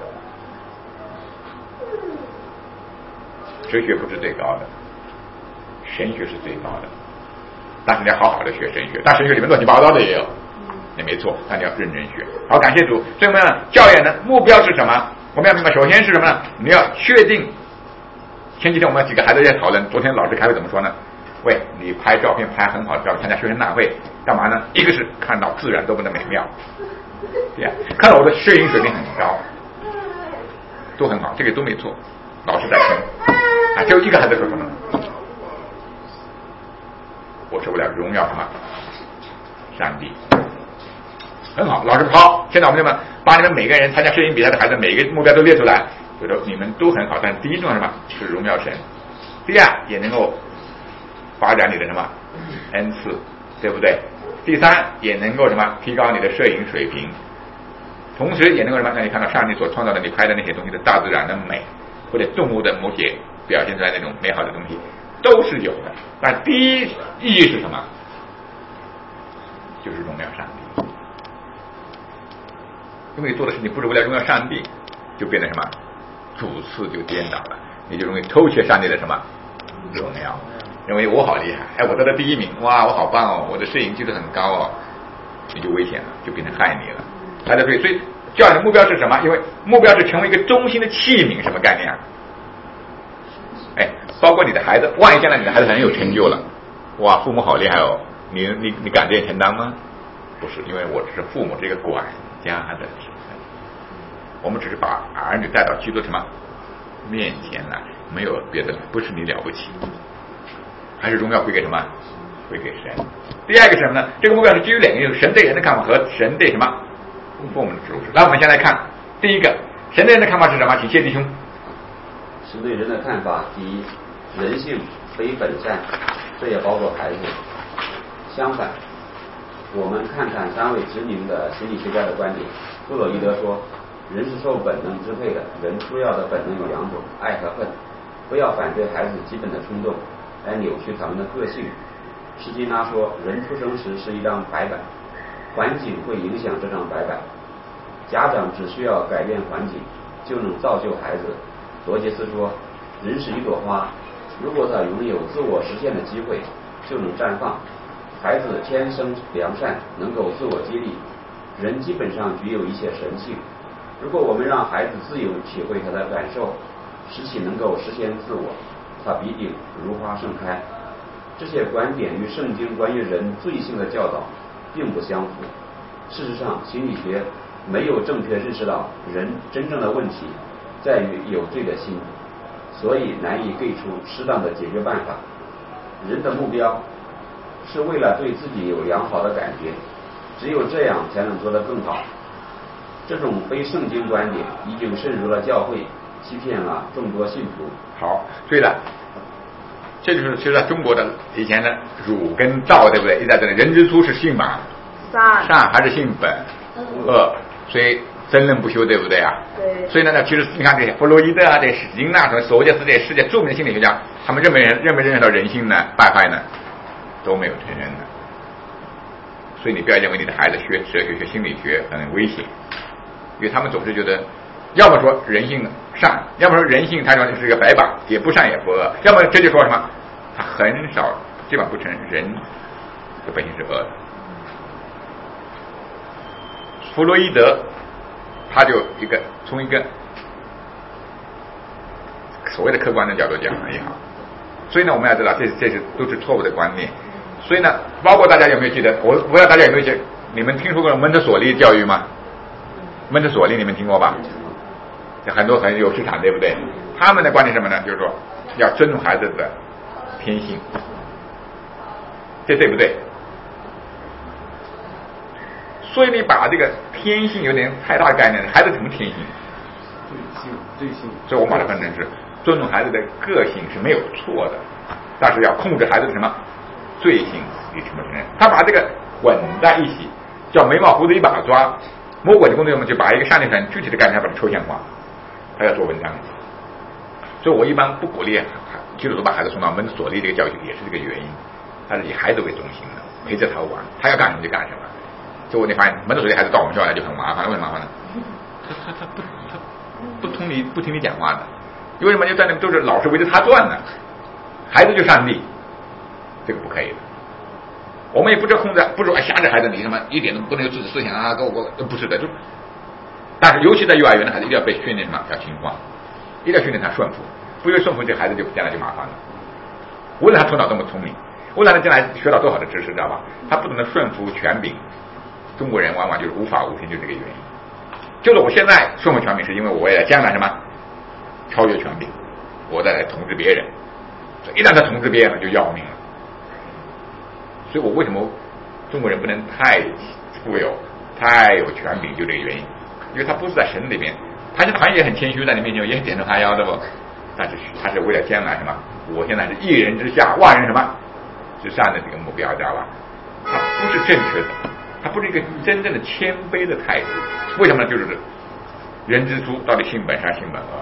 哲学不是最高的，神学是最高的，但是你要好好的学神学，但神学里面乱七八糟的也有，也没错，但你要认真学。好，感谢主。所以我们教研的目标是什么？我们要明白，首先是什么呢？你要确定。前几天我们几个孩子在讨论，昨天老师开会怎么说呢？喂，你拍照片拍很好的照片，参加学生大会干嘛呢？一个是看到自然多么的美妙，对呀，看到我的摄影水平很高，都很好，这个都没错，老师在听啊。就一个孩子说什么呢？我是为了荣耀什么上帝，很好，老师好。现在我们把你们每个人参加摄影比赛的孩子每个目标都列出来，就说你们都很好，但是第一重要什么？是荣耀神。 第二也能够发展你的什么恩赐，对不对？第三也能够什么提高你的摄影水平，同时也能够什么让你看到上帝所创造的你拍的那些东西的大自然的美，或者动物的某些表现出来那种美好的东西都是有的。但第一意义是什么？就是荣耀上帝。因为做的事情不是为了荣耀上帝，就变得什么主次就颠倒了，你就容易偷窃上帝的什么荣耀，认为我好厉害，哎，我得了第一名，哇，我好棒哦，我的摄影技术很高哦，你就危险了，就变成害你了。大家对，所以教育的目标是什么？因为目标是成为一个中心的器皿，什么概念啊？哎，包括你的孩子，万一将来你的孩子很有成就了，哇，父母好厉害哦，你敢这样承担吗？不是，因为我只是父母这个管家的身份，我们只是把儿女带到基督什么面前来，没有别的，不是你了不起，还是荣耀归给什么？归给神。第二个是什么呢？这个目标是基于两个，神对人的看法和神对什么父母的指示。那我们先来看第一个，神对人的看法是什么？请谢弟兄。 神对人的看法，第一，人性非本善，这也包括孩子。相反，我们看看三位知名的心理学家的观点。弗洛伊德说，人是受本能支配的，人主要的本能有两种，爱和恨。不要反对孩子基本的冲动，来扭曲他们的个性。施金拉说，人出生时是一张白板，环境会影响这张白板，家长只需要改变环境，就能造就孩子。罗杰斯说，人是一朵花，如果他拥有自我实现的机会，就能绽放。孩子天生良善，能够自我激励，人基本上具有一些神性。如果我们让孩子自由体会他的感受，使其能够实现自我，他必定如花盛开。这些观点与圣经关于人罪性的教导并不相符。事实上，心理学没有正确认识到人真正的问题在于有罪的心，所以难以给出适当的解决办法。人的目标是为了对自己有良好的感觉，只有这样才能做得更好。这种非圣经观点已经渗入了教会，欺骗了众多信徒。 好，对了，这就是其实在中国的以前的儒跟道，对不对？一在这里，人之初是性嘛，善还是性本恶，所以争论不休，对不对啊？ 对。 所以呢，其实你看这些弗洛伊德啊，这史金纳什么索罗杰斯这些世界著名的心理学家，他们认不认识到人性呢败坏呢，都没有承认的。所以你不要认为你的孩子学哲学、学心理学很危险，因为他们总是觉得，要么说人性善，要么说人性他说是一个白板，也不善也不恶，要么这就说什么，他很少基本不承认人的本性是恶的。弗洛伊德他就从一个所谓的客观的角度讲也好，所以呢，我们要知道这都是错误的观念。所以呢，包括大家有没有记得，我不知道大家有没有你们听说过蒙特梭利教育吗？蒙特梭利你们听过吧？很多很有市场，对不对？他们的观点是什么呢？就是说要尊重孩子的天性，这对不对？所以你把这个天性有点太大概念了，孩子什么天性？ 罪性。 所以我们把它分成是尊重孩子的个性是没有错的，但是要控制孩子的什么罪性，你承不承认？他把这个混在一起，叫眉毛胡子一把抓。魔鬼的工作就把一个上帝很具体的概念把它抽象化，他要做文章。所以我一般不鼓励基督徒把孩子送到蒙特梭利这个教育，也是这个原因。他是以孩子为中心的，陪着他玩，他要干什么就干什么。结果你发现蒙特梭利孩子到我们学校来就很麻烦，为什么麻烦呢？他不听你讲话的，为什么？就在那都是老师围着他转呢？孩子就上帝，这个不可以的。我们也不是控制，不是说瞎着孩子你什么一点都不能有自己思想啊，不是的，就但是尤其在幼儿园的孩子一定要被训练什么，要听话，一定要训练他顺服，不因为顺服这孩子就将来就麻烦了。无论他头脑多么聪明，无论他将来学到多好的知识，知道吧？他不能顺服权柄。中国人往往就是无法无天，就这个原因。就是我现在顺服权柄，是因为我为了将来什么超越权柄，我再来统治别人。一旦他统治别人了，就要命了。所以我为什么中国人不能太富有、太有权柄，就这个原因。因为他不是在神里面，他现在好像也很谦虚，在你面前也很点头哈腰的不，但是他是为了将来什么我现在是一人之下，万人什么之上的这个目标，知道吧？它不是正确的，它不是一个真正的谦卑的态度。为什么呢？就是人之初到底性本善性本恶。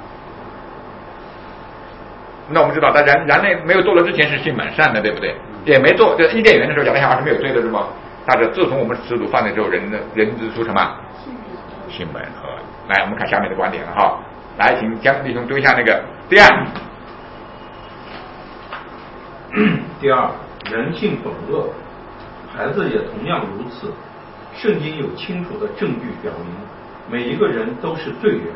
那我们知道，在人类没有堕落之前是性本善的，对不对？也没做，就伊甸园的时候，亚当夏娃是没有罪的，是吗？但是自从我们始祖犯了之后，人之初什么？性本恶。来，我们看下面的观点了哈。来，请江弟兄读一下那个第二。 第二，人性本恶，孩子也同样如此。圣经有清楚的证据表明，每一个人都是罪人。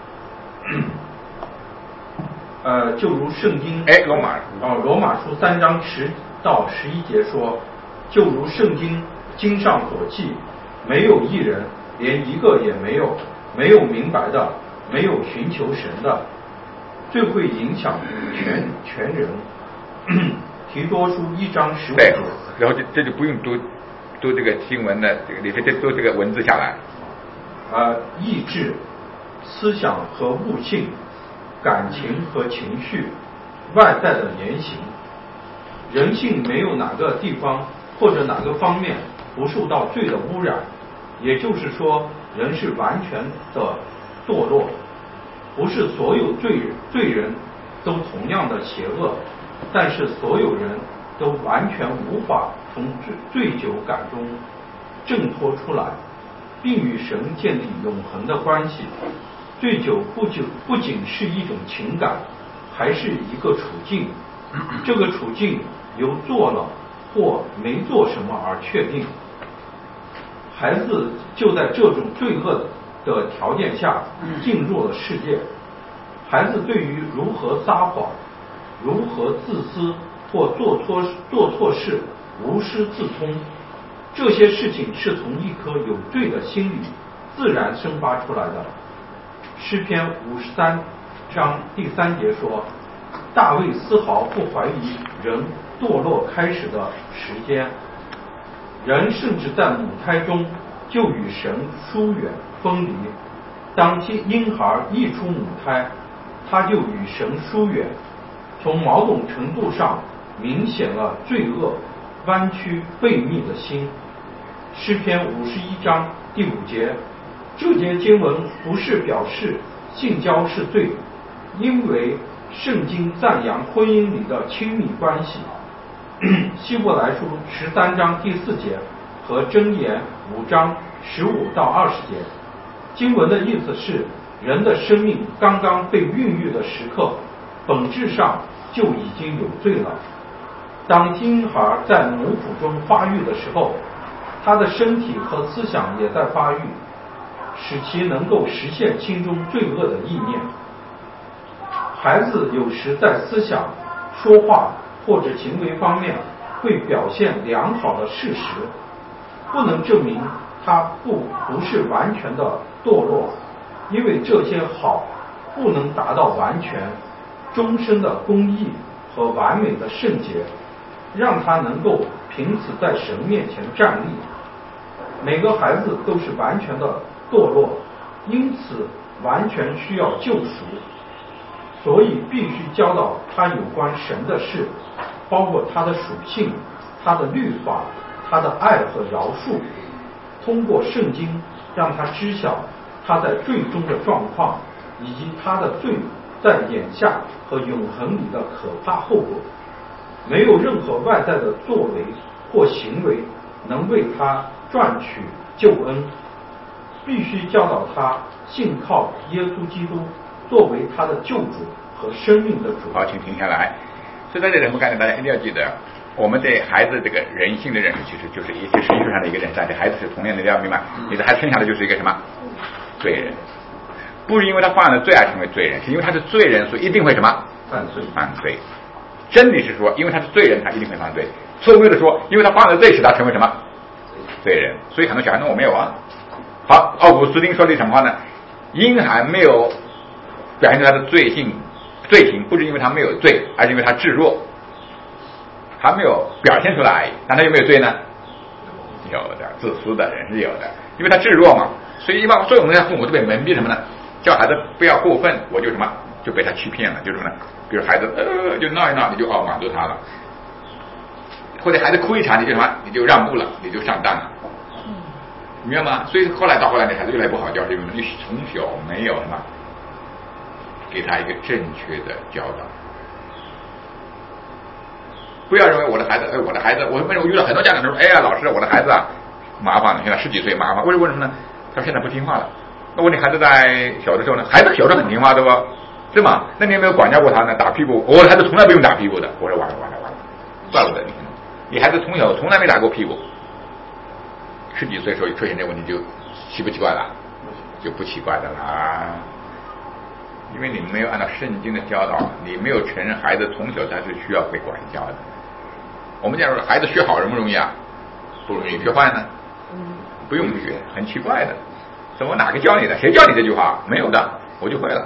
就如圣经罗马书3章10到11节说，就如圣经上所记，没有一人，连一个也没有，没有明白的，没有寻求神的，最会影响全人。提多书1章15节。 然后这就不用读这个经文的这个，你这读这个文字下来。 意志、思想和悟性、感情和情绪、外在的言行，人性没有哪个地方或者哪个方面不受到罪的污染。也就是说，人是完全的堕落，不是所有罪人都同样的邪恶，但是所有人都完全无法从醉酒感中挣脱出来，并与神建立永恒的关系。醉酒不仅是一种情感，还是一个处境。这个处境由做了或没做什么而确定。孩子就在这种罪恶的条件下进入了世界。孩子对于如何撒谎、如何自私或做错事无师自通，这些事情是从一颗有罪的心里自然生发出来的。诗篇53章第3节说，大卫丝毫不怀疑人堕落开始的时间，人甚至在母胎中就与神疏远分离。当婴孩一出母胎，他就与神疏远，从某种程度上明显了罪恶弯曲悖逆的心。诗篇51章第5节，这节经文不是表示性交是罪，因为圣经赞扬婚姻里的亲密关系。希伯来书13章第4节和箴言5章15到20节，经文的意思是，人的生命刚刚被孕育的时刻，本质上就已经有罪了。当婴孩在母腹中发育的时候，他的身体和思想也在发育，使其能够实现心中罪恶的意念。孩子有时在思想、说话或者行为方面会表现良好的事实，不能证明他不是完全的堕落，因为这些好不能达到完全终身的公义和完美的圣洁，让他能够凭此在神面前站立。每个孩子都是完全的堕落，因此完全需要救赎，所以必须教导他有关神的事，包括他的属性、他的律法、他的爱和饶恕，通过圣经让他知晓他在罪中的状况，以及他的罪在眼下和永恒里的可怕后果。没有任何外在的作为或行为能为他赚取救恩，必须教导他信靠耶稣基督作为他的救主和生命的主。 好，请停下来。所以在这里我们看大家一定要记得，我们对孩子这个人性的认识，其实就是一些实际上的一个认识。对孩子是同样的，你要明白，你的孩子生下来就是一个什么罪人，不是因为他犯了罪而成为罪人，是因为他是罪人，所以一定会什么犯罪。真理是说，因为他是罪人，他一定会犯罪。错误的说，因为他犯了罪，使他成为什么罪人。所以很多小孩子我没有啊。好，奥古斯丁说的什么话呢？婴孩没有表现出他的罪行，不是因为他没有罪，而是因为他智弱，还没有表现出来。但他有没有罪呢？有的，自私的人是有的，因为他智弱嘛。所以一般所有我们的父母都被蒙蔽什么呢？叫孩子不要过分，我就什么就被他欺骗了，就是呢，比如孩子就闹一闹，你就满足他了，或者孩子哭一场，你就什么，你就让步了，你就上当了，明白吗？所以后来你孩子越来越不好教，是因为你从小没有什么给他一个正确的教导。不要认为我的孩子，我遇到很多家长都说，哎呀，老师，我的孩子啊，麻烦了，现在10几岁麻烦，为什么呢？他说现在不听话了。那我你孩子在小的时候呢？孩子小时候很听话的吧？是吗？那你有没有管教过他呢？打屁股？我的孩子从来不用打屁股的。我说完了，怪不得你孩子从小从来没打过屁股，10几岁时候出现这个问题就奇不奇怪了？就不奇怪的啦。因为你没有按照圣经的教导，你没有承认孩子从小他是需要被管教的。我们讲说孩子学好容不容易啊？不容易。学坏呢？不用学，很奇怪的。怎么哪个教你的？谁教你这句话？没有的，我就会了。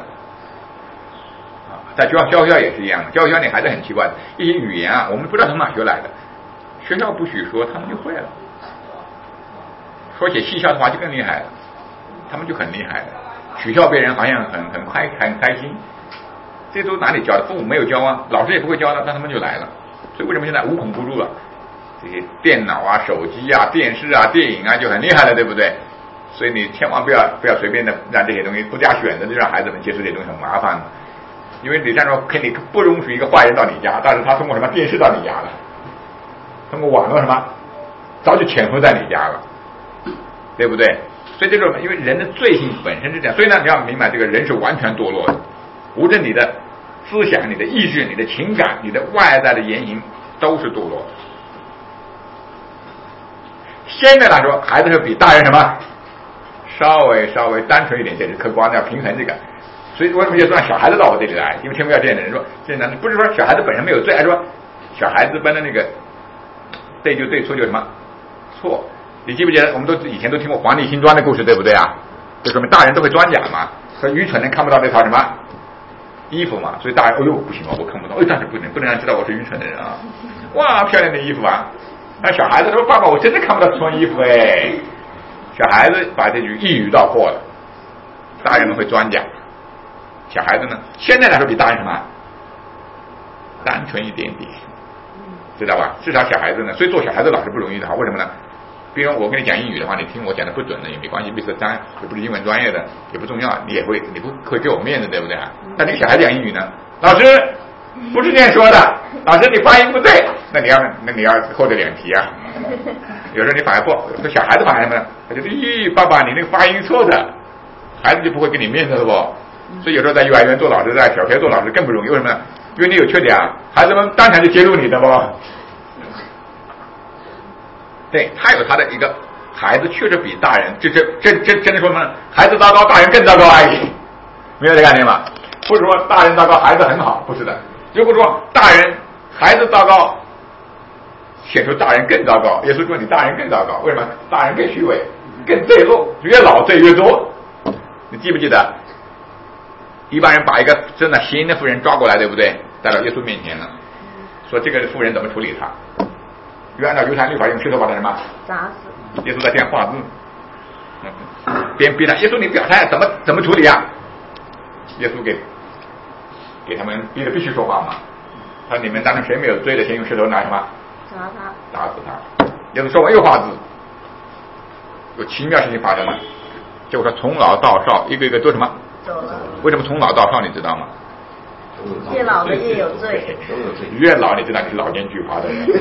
在教学也是一样的，教你孩子很奇怪的一些语言啊，我们不知道从哪学来的，学校不许说，他们就会了。说起戏笑的话就更厉害了，他们就很厉害了。取笑别人好像很开心，这都哪里教的？父母没有教啊，老师也不会教的，那他们就来了。所以为什么现在无孔不入了？这些电脑啊、手机啊、电视啊、电影啊就很厉害了，对不对？所以你千万不要随便的让这些东西不加选择的让孩子们接触这些东西很麻烦的。因为你这样说，肯定不容许一个坏人到你家，但是他通过什么电视到你家了，通过网络什么，早就潜伏在你家了，对不对？所以这种因为人的罪性本身是这样，所以呢你要明白，这个人是完全堕落的，无论你的思想、你的意志、你的情感、你的外在的言行都是堕落的。现在来说，孩子是比大人什么稍微单纯一点，这是客观的，要平衡这个。所以为什么就让小孩子到我这里来？因为千万不要这样的人说，这难不是说小孩子本身没有罪，还是说小孩子般的那个对就对，错就什么错。你记不记得我们以前都听过黄帝新装的故事，对不对啊？就说明大人都会装假嘛，说愚蠢人看不到那套什么衣服嘛，所以大人不行啊，我看不到，但是不能让人知道我是愚蠢的人啊。哇，漂亮的衣服啊！那小孩子说爸爸，我真的看不到这双衣服哎。小孩子把这句一语道破了，大人们会装假。小孩子呢，现在来说比大人什么单纯一点点，知道吧？至少小孩子呢，所以做小孩子老师不容易的哈。为什么呢？比如我跟你讲英语的话，你听我讲的不准的也没关系，毕竟也不是英文专业的，也不重要，你不会给我面子，对不对啊？但你小孩讲英语呢，老师不是这样说的，老师你发音不对，那你要厚着脸皮啊。有时候你反而错，小孩子反而呢，他就咦，爸爸你那个发音错的，孩子就不会给你面子了不？所以有时候在幼儿园做老师，在小学做老师更不容易，为什么呢？因为你有缺点啊，孩子们当场就揭露你的不？对，他有他的一个孩子确实比大人，这真的说什么？孩子糟糕，大人更糟糕而已，没有这概念吧？不是说大人糟糕，孩子很好，不是的。如果说大人孩子糟糕，显出大人更糟糕，也是说你大人更糟糕，为什么？大人更虚伪，更堕落，越老罪越多。你记不记得？一般人把一个真的邪淫的妇人抓过来，对不对？带到耶稣面前了，说这个妇人怎么处理他？就按照犹太律法用石头把他什么砸死。 耶稣在这样画字，逼他，耶稣你表态怎么处理啊？耶稣给他们逼得必须说话嘛。他说你们当中谁没有罪的，先用石头拿什么打死他。耶稣说完又画字，有奇妙事情发生了。结果说从老到少一个一个都什么走了。 为什么从老到少你知道吗？ 越老的越有罪， 越老你知道你是老奸巨猾的人。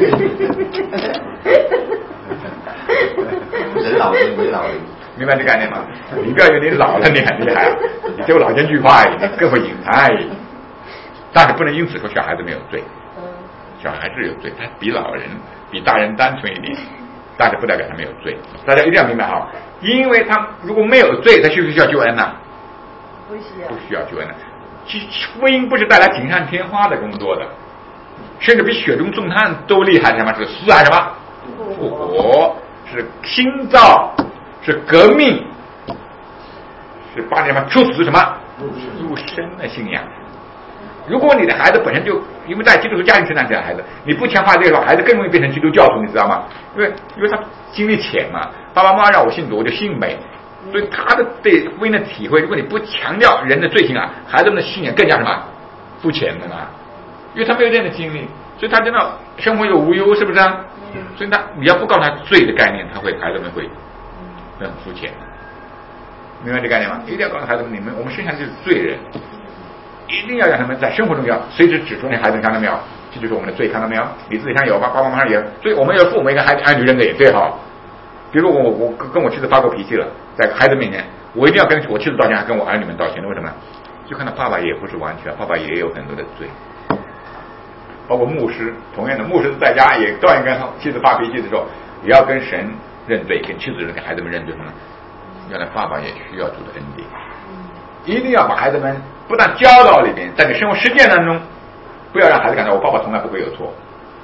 人老人为老人， 明白这概念吗？你不要以为你老了你很厉害，你只有老奸巨猾而已，更会隐藏而已。但是不能因此说小孩子没有罪，小孩子有罪，他比老人比大人单纯一点，但是不代表他没有罪。大家一定要明白哈，因为他如果没有罪，他需不需要救恩呢？ 不需要救恩的。福音不是带来锦上添花的工作的，甚至比雪中送炭都厉害。什么是死还什么复活，是新造，是革命，是把你们出死什么入生的信仰。如果你的孩子本身就因为在基督徒家庭成长起来的孩子，你不强化这个，孩子更容易变成基督教徒，你知道吗？因为他经历浅嘛，爸爸妈妈让我信主我就信呗， 所以他的对福音的体会，如果你不强调人的罪行啊，孩子们的信仰更加什么肤浅的嘛，因为他没有这样的经历，所以他真的生活又无忧，是不是啊？所以你要不告诉他罪的概念，孩子们会很肤浅的，明白这概念吗？一定要告诉孩子们，我们身上就是罪人，一定要让他们在生活中要随时指出那孩子，看到没有？这就是我们的罪，看到没有？你自己上有吧，爸爸妈妈也，所以我们要父母应该儿女认得也最好。比如我跟我妻子发过脾气了，在孩子面前，我一定要跟我妻子道歉，还跟我儿女们道歉的。为什么呢？就看到爸爸也不是完全，爸爸也有很多的罪。包括牧师，同样的牧师在家也照样跟妻子发脾气的时候，也要跟神认罪，跟妻子认，跟孩子们认罪。什么？原来爸爸也需要主的恩典。一定要把孩子们不但教导里边，在你生活实践当中，不要让孩子感到我爸爸从来不会有错。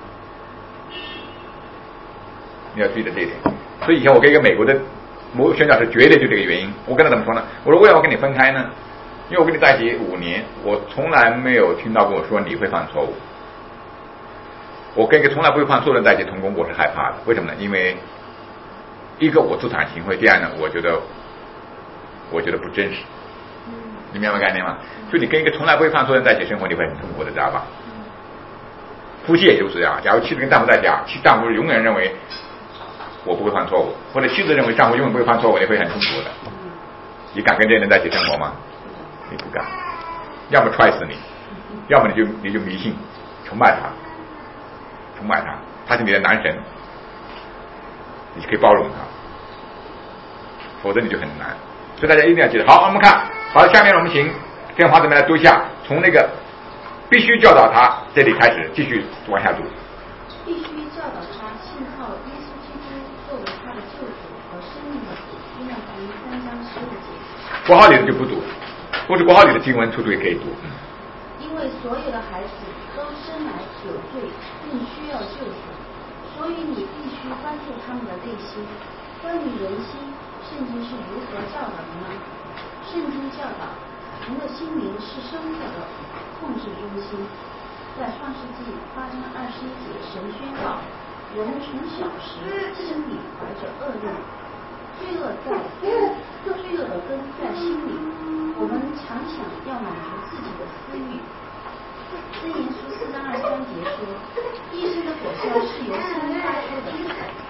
你要注意的这一点。所以以前我跟一个美国的某宣教师绝对就这个原因，我跟他怎么说呢？我说为什么我跟你分开呢？因为我跟你在一起5年，我从来没有听到过我说你会犯错误。我跟一个从来不会犯错的人在一起同工，我是害怕的。为什么呢？因为一个我自惭形秽，第二呢，我觉得不真实。你明白概念吗？所以你跟一个从来不会犯错的人在一起生活，你会很痛苦的，知道吧？夫妻也就是啊，假如妻子跟丈夫在一起啊，丈夫永远认为我不会犯错误，或者妻子认为丈夫永远不会犯错误，你会很痛苦的。你敢跟这些人在一起生活吗？你不敢，要么踹死你，要么你就迷信，崇拜他，他是你的男神，你可以包容他，否则你就很难。所以大家一定要记得。好，我们看好，下面我们请跟华子们来读一下，从那个必须教导他这里开始，继续往下读。 必须教导他信靠耶稣基督作为他的救主和生命的主。约翰福音3章15节。 国号里的就不读，或者国号里的经文出处也可以读。 因为所有的孩子都生来有罪，并需要救赎，所以你必须关注他们的内心。关于人心，圣经是如何教导的呢？圣经教导人的心灵是生活的控制中心。在创世纪8章21节，神宣告人从小时心里怀着恶念，罪恶的根在心里，我们常想要满足自己的私欲。箴言书4章23节说，一生的果效是由心发出的。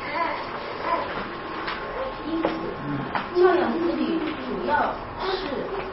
因此教养子女主要是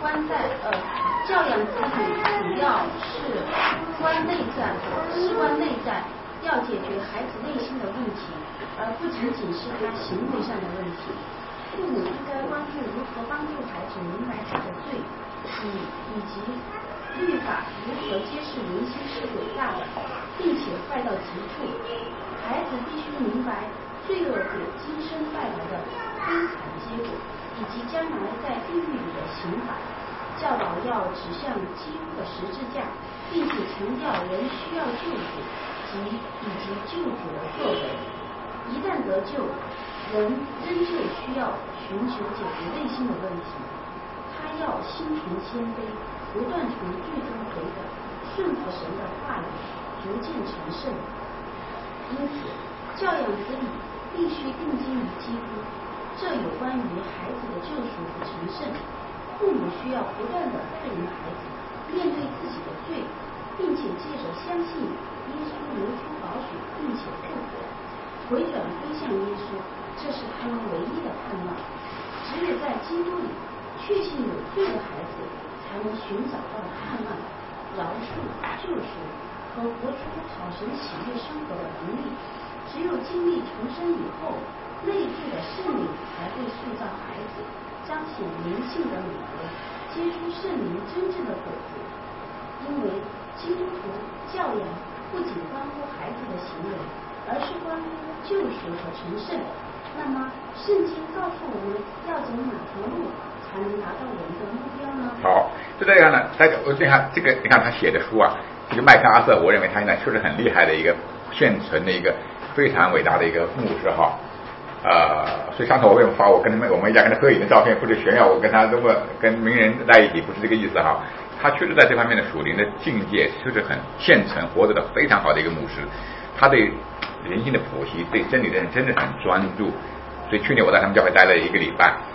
事关内在，要解决孩子内心的问题，而不仅仅是他行为上的问题。父母应该关注如何帮助孩子明白他的罪，以及律法如何揭示人心是伟大的，并且坏到极处。孩子必须明白罪恶给今生带来的悲惨结果，以及将来在地狱里的刑罚。教导要指向基督的十字架，并且强调人需要救主以及救主的作为。一旦得救，人仍旧需要寻求解决内心的问题。他要心存谦卑，不断从罪中回转，顺服神的话语，逐渐成圣。因此，教养子女必须定睛于基督，这有关于孩子的救赎和成圣。父母需要不断地带领孩子面对自己的罪，并且借着相信耶稣流出宝血并且复活，回转归向耶稣，这是他们唯一的盼望。只有在基督里确信有罪的孩子，才能寻找到盼望、饶恕、救赎和活出讨神喜悦生活的能力。只有经历重生以后，内住的圣灵才会塑造孩子，彰显灵性的美德，结出圣灵真正的果子。因为基督徒教养不仅关乎孩子的行为，而是关乎救赎和成圣。那么圣经告诉我们要走哪条路才能达到我们的目标呢？ 好，就这样呢。我看这个，你看他写的书啊，这个麦克阿瑟，我认为他现在确实很厉害的一个现存的一个非常伟大的一个牧师哈。所以上次我为什么发我们一家跟他合影的照片，不是炫耀我跟他这么跟名人在一起，不是这个意思哈。他确实在这方面的属灵的境界确实很现成活着的非常好的一个牧师，他对人性的剖析，对真理的人真的很专注。所以去年我在他们教会待了1个礼拜，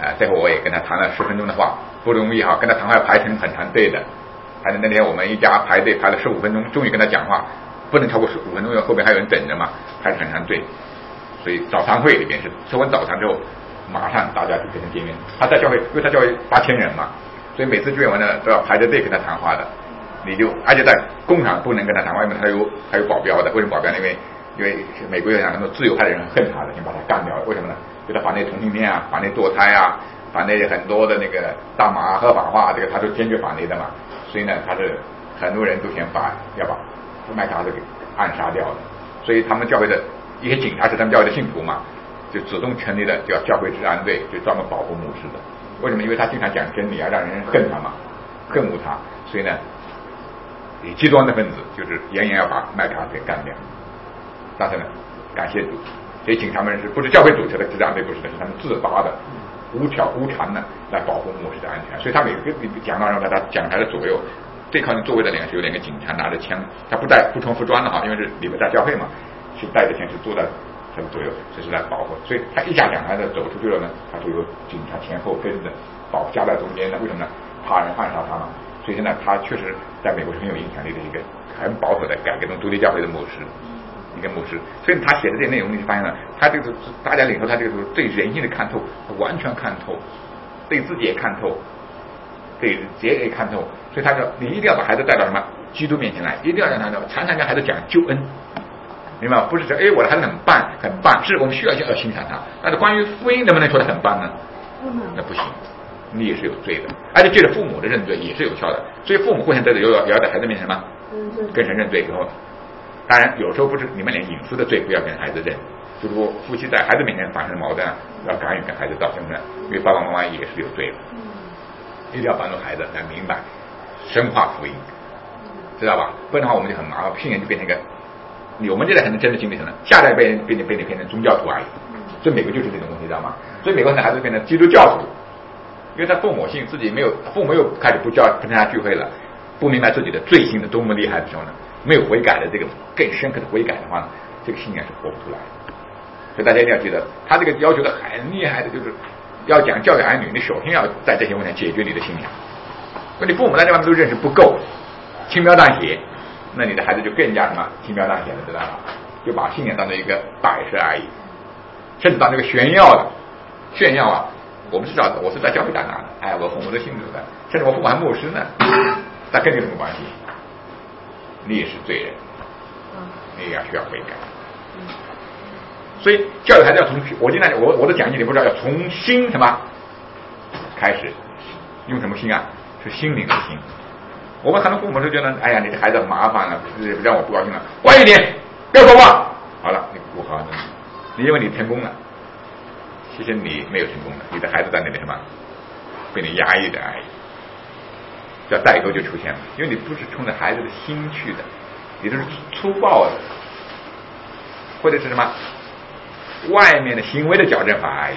最后我也跟他谈了10分钟的话，不容易哈，跟他谈话排成很长队的。还有那天我们一家排队排了15分钟，终于跟他讲话，不能超过15分钟，因为后面还有人等着嘛，排很长队。所以早餐会里边是吃完早餐之后，马上大家就跟他见面。他在教会，因为他教会8000人嘛，所以每次聚会完了都要排着队跟他谈话的。而且在工厂不能跟他谈话，因为他有保镖的。为什么保镖呢？因为美国有很多自由派的人恨他的，想把他干掉了。为什么呢？就他把那同性恋啊，把那堕胎啊，把那很多的那个大麻合法化，这个他是坚决反对的嘛。所以呢，他是很多人都想要把麦克阿瑟给暗杀掉的。所以他们教会的一些警察是他们教会的信徒嘛，就主动成立了叫教会治安队，就专门保护牧师的。为什么？因为他经常讲真理啊，让人恨他嘛，恨恶他。所以呢，极端的分子就是严要把麦克阿瑟给干掉。但是呢，感谢主，这些警察们是不是教会组织的治安队？不是的，是他们自发的、无偿的来保护牧师的安全。所以他每个讲道上，在他讲台的左右，最靠近座位的有2个警察拿着枪，他不穿服装的哈，因为是礼拜大教会嘛，是带着枪是坐在他的左右，这是来保护。所以他一下讲台的走出去了呢，他就有警察前后跟着夹在中间的。为什么呢？怕人暗杀他嘛。所以现在他确实在美国是很有影响力的一个很保守的改革中独立教会的牧师，一个牧师。所以他写的这些内容，你发现了，他这个大家领受他这个对人性的看透，他完全看透，对自己也看透，对别人也看透。所以他说，你一定要把孩子带到什么基督面前来，一定要让他常常跟孩子讲救恩，明白吗？不是说我的孩子很棒，是我们需要欣赏他。但是关于福音能不能说得很棒呢？那不行。你也是有罪的，而且借着父母的认罪也是有效的，所以父母互相在这也要在孩子面前什么跟神认罪以后，当然有时候不是你们连隐私的罪不要跟孩子认，就是说夫妻在孩子面前发生矛盾要敢于跟孩子道歉，因为爸爸妈妈也是有罪的，一定要帮助孩子来明白深化福音，知道吧？不然的话我们就很麻烦，信仰就变成一个我们这代可能真的经历成了，下代被你变成宗教徒而已，所以美国就是这种东西，知道吗？所以美国的孩子变成基督教徒。因为他父母性自己没有，父母又开始不参加聚会了，不明白自己的罪性的多么厉害的时候呢，没有悔改的这个更深刻的悔改的话呢，这个信仰是活不出来的。所以大家一定要记得，他这个要求的很厉害的，就是要讲教育儿女，你首先要在这些问题解决你的信仰。如果你父母在这方面都认识不够，轻描淡写，那你的孩子就更加什么轻描淡写了，知道吗？就把信仰当成一个摆设而已，甚至当这个炫耀啊。我们是知道的，我是在教会长大的，我父母都信主的，甚至我父母还牧师呢，那跟你有什么关系？你也是罪人，你也要需要悔改。所以教育孩子要从我经常我的讲义里不知道要从心什么开始，用什么心啊？是心灵的心。我们很多父母都觉得，哎呀，你的孩子很麻烦了，让我不高兴了，乖一点，不要说话。好了，你不好，你认为你成功了。其实你没有成功的，你的孩子在那里什么被你压抑的而已，叫代沟就出现了，因为你不是冲着孩子的心去的，你都是粗暴的，或者是什么外面的行为的矫正法而已，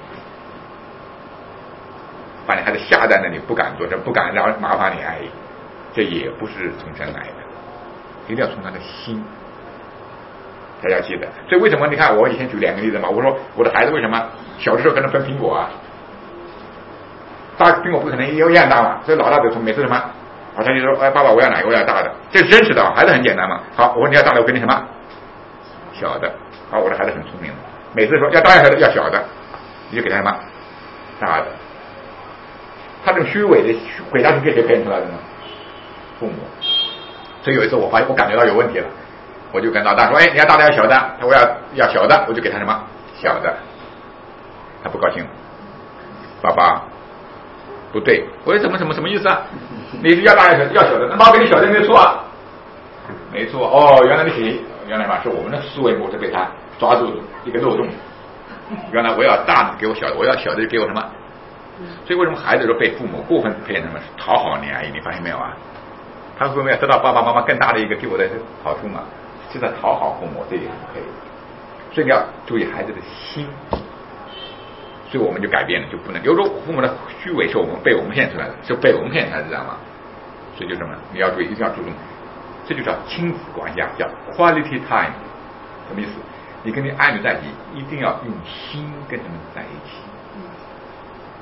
把你孩子吓在那里不敢做，这不敢让麻烦你而已，这也不是从神来的，一定要从他的心。大家记得，所以为什么你看我以前举2个例子嘛？我说我的孩子为什么小的时候跟他分苹果啊？大苹果不可能一样大嘛，所以老大就从每次什么，他就说爸爸我要哪个我要大的，这是真实的，孩子很简单嘛。好，我说你要大的我给你什么小的，好，我的孩子很聪明的，每次说要大的要小的，你就给他什么大的。他这种虚伪的回答是给谁培养出来的呢？父母。所以有一次我感觉到有问题了。我就跟老大说，你要大的要小的，我要小的，我就给他什么小的，他不高兴，爸爸不对，我说什么意思啊？你是要大的要小的，那妈给你小的没错啊，没错哦，原来嘛是我们的思维模式被他抓住一个漏洞，原来我要大的给我小的，我要小的就给我什么，所以为什么孩子说被父母过分培养什么讨好你而已？你发现没有啊？他会不会得到爸爸妈妈更大的一个给我的好处嘛？是在讨好父母，这也是不可以。所以你要注意孩子的心，所以我们就改变了，就不能有时候父母的虚伪是被我们骗出来的，是被我们骗出来的，知道吗？所以就这么，你要注意，一定要注重，这就叫亲子关系啊，叫 quality time， 什么意思？你跟你爱女在一起，一定要用心跟他们在一起，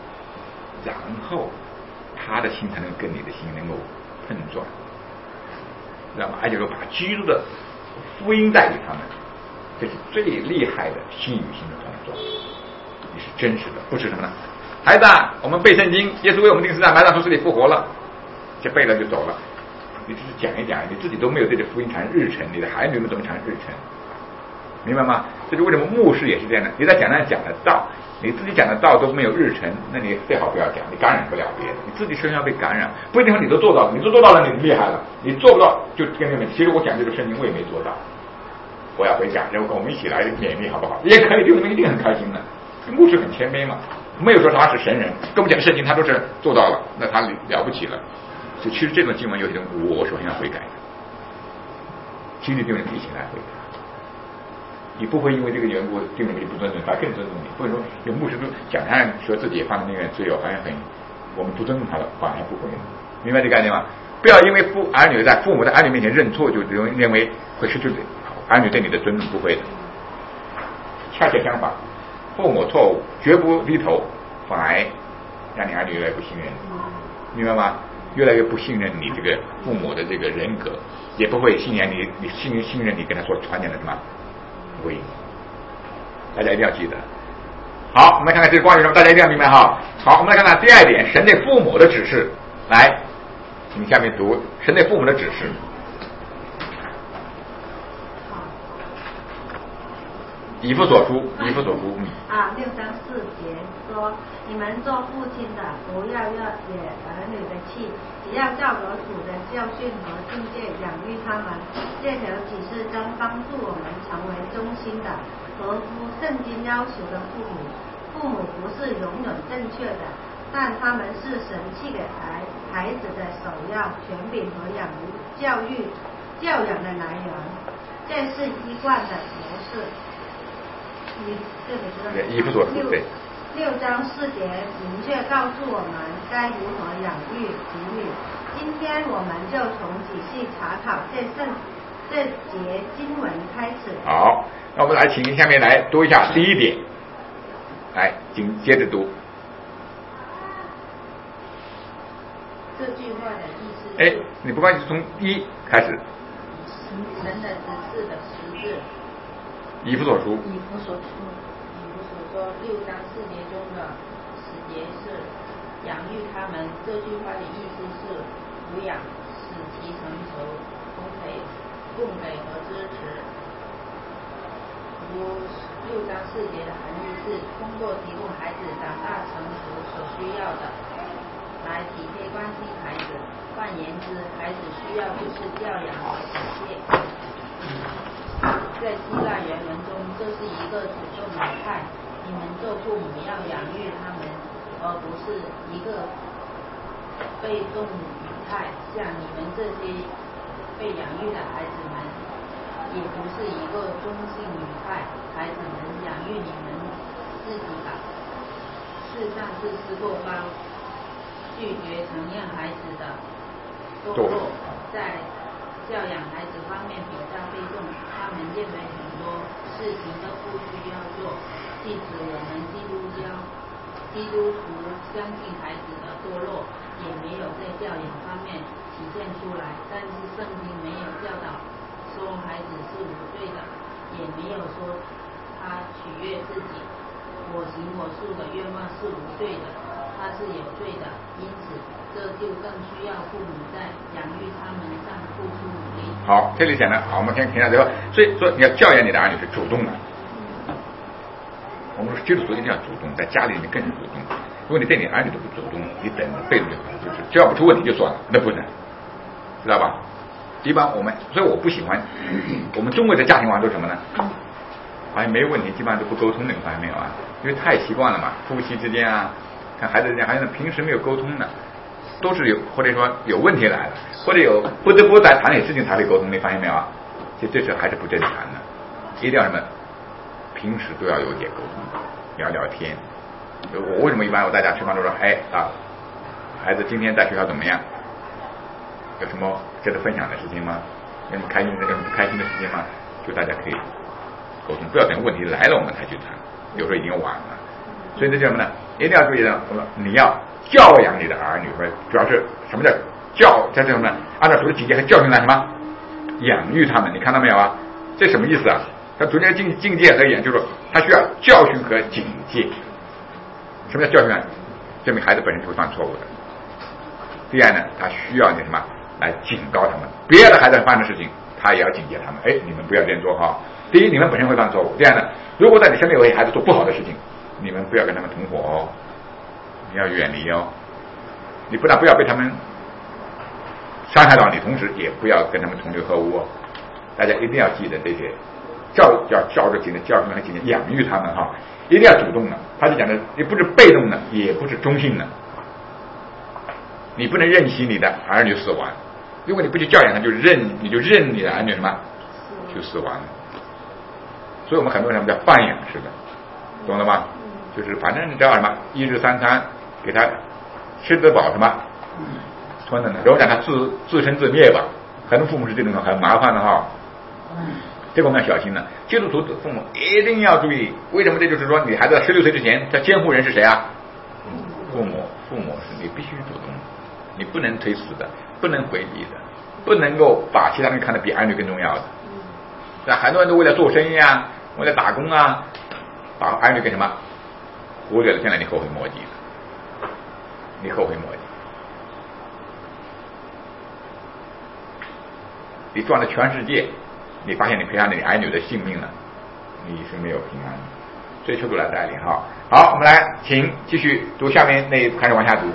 然后他的心才能跟你的心能够碰撞，知道吗？而且说把基督的福音带给他们，这是最厉害的心与心的碰撞，你是真实的，不是什么呢？孩子啊，我们背圣经，耶稣为我们定十字架，埋葬从死里复活了，就背了就走了。你只是讲一讲，你自己都没有对这福音产生日程，你的孩子们怎么产生日程？明白吗？这就为什么牧师也是这样的，你在讲台讲的道，你自己讲的道都没有日程，那你最好不要讲，你感染不了别人，你自己身上被感染，不一定说你都做到了，你都做到了，你厉害了，你做不到就跟你们，其实我讲这个圣经我也没做到，我要回家，然后跟我们一起来勉励好不好？也可以，对我们一定很开心的。牧师很谦卑嘛，没有说他是神人，跟我们讲圣经他都是做到了，那他了不起了。所以其实这种经文有点我首先要悔改的，其实弟兄们一起来悔改。你不会因为这个缘故弟兄们就不尊重，反而更尊重你。不会说有牧师都讲他说自己也犯了那个罪，好像我们不尊重他了，反而不会。明白这个概念吗？不要因为父母在儿女面前认错，就认为会失去儿女对你的尊重，不会的。恰恰相反，父母错误绝不低头，反而让你儿女越来越不信任你，明白吗？越来越不信任你这个父母的这个人格，也不会信任你信任你跟他所传讲的什么福音。大家一定要记得。好，我们来看看这是关于什么，大家一定要明白哈。好，我们来看看第二点，神对父母的指示。来，请下面读神对父母的指示。以弗所书 6章4节说，你们做父亲的不要惹儿女的气，只要照着主的教训和境界养育他们。这条启示将帮助我们成为忠心的、合乎圣经要求的父母。父母不是永远正确的，但他们是神赐给孩子的首要权柄和教养的来源，这是一贯的模式。 以弗所书 6章4节明确告诉我们该如何养育子女。今天我们就从仔细查考这节经文开始。 好，那我们来请您下面来读一下第一点，来，请接着读。 这句话的意思是， 你不关系从1开始。 神的指示的实质。 以弗所书 6章4节中的10节是养育他们，这句话的意思是抚养，使其成熟，供给和支持。如6章4节的含义是通过提供孩子长大成熟所需要的，来体贴关心孩子。换言之，孩子需要就是教养和体贴。在希腊原文中，这是一个主动语态，你们做父母要养育他们，而不是一个被动语态，像你们这些被养育的孩子们，也不是一个中性语态，孩子们养育你们自己吧。事实上是施过高，拒绝承认孩子的堕落，在教养孩子方面比较被动，他们认为很多事情都不需要做，即使我们基督徒相信孩子的堕落，也没有在教养方面体现出来。但是圣经没有教导说孩子是无罪的，也没有说他取悦自己，我行我素的愿望是无罪的，他是有罪的。因此这就更需要父母在养育他们上付出努力。 好，这里讲的好，我们先停下这个。所以说，你要教养你的儿女是主动的。我们说基督徒一定要主动，在家里面更是主动。如果你对你儿女都不主动，你等着被动就好了，就是只要不出问题就算了，那不能，知道吧？一般所以我不喜欢我们中国的家庭网都什么呢？好像没有问题，基本上都不沟通的，你发现没有啊？因为太习惯了嘛，夫妻之间啊，看孩子之间，孩子平时没有沟通的。都是或者说有问题来了，或者有不得不在谈点事情才会沟通，你发现没有啊？其实这是还是不正常的，一定要什么？平时都要有点沟通，聊聊天。我为什么一般我大家吃饭都说，孩子今天在学校怎么样？有什么值得分享的事情吗？有什么开心的、有什么不开心的事情吗？就大家可以沟通，不要等问题来了我们才去谈，有时候已经晚了。所以这叫什么呢？一定要注意的，你要教养你的儿女，主要是什么叫教？在这种呢，按照主的警戒和教训来什么？养育他们，你看到没有啊？这什么意思啊？他主的境界和就是说，他需要教训和警戒。什么叫教训啊？证明孩子本身就会犯错误的。第二呢，他需要你什么来警告他们，别的孩子犯的事情，他也要警戒他们。哎，你们不要这样做哈。第一，你们本身会犯错误；第二呢，如果在你身边有些孩子做不好的事情，你们不要跟他们同伙哦，你要远离哦。你不但不要被他们伤害到你，同时也不要跟他们同流合污哦。大家一定要记得这些，要照着紧的教训和紧的养育他们哈，一定要主动的。他就讲的，也不是被动的，也不是中性的。你不能任其你的儿女死亡，如果你不去教养他，你就任你的儿女什么去死亡。所以我们很多人叫放养式的，懂了吗？就是反正你知道什么，一日三餐给他吃得饱什么，说呢，然后让他自生自灭吧。很多父母是这种很麻烦的哈，这个我们要小心的。基督徒的父母一定要注意，为什么？这就是说，你孩子16岁之前，他监护人是谁啊？父母是你必须主动，你不能推辞的，不能回避的，不能够把其他人看得比儿女更重要的。那很多人都为了做生意啊，为了打工啊，把儿女给什么忽略了，将来你后悔莫及的，你后悔莫及。你赚了全世界，你发现你赔上你儿女的性命了，你是没有平安的。所以求主来带领哈。好，我们来请继续读下面那一开始往下读。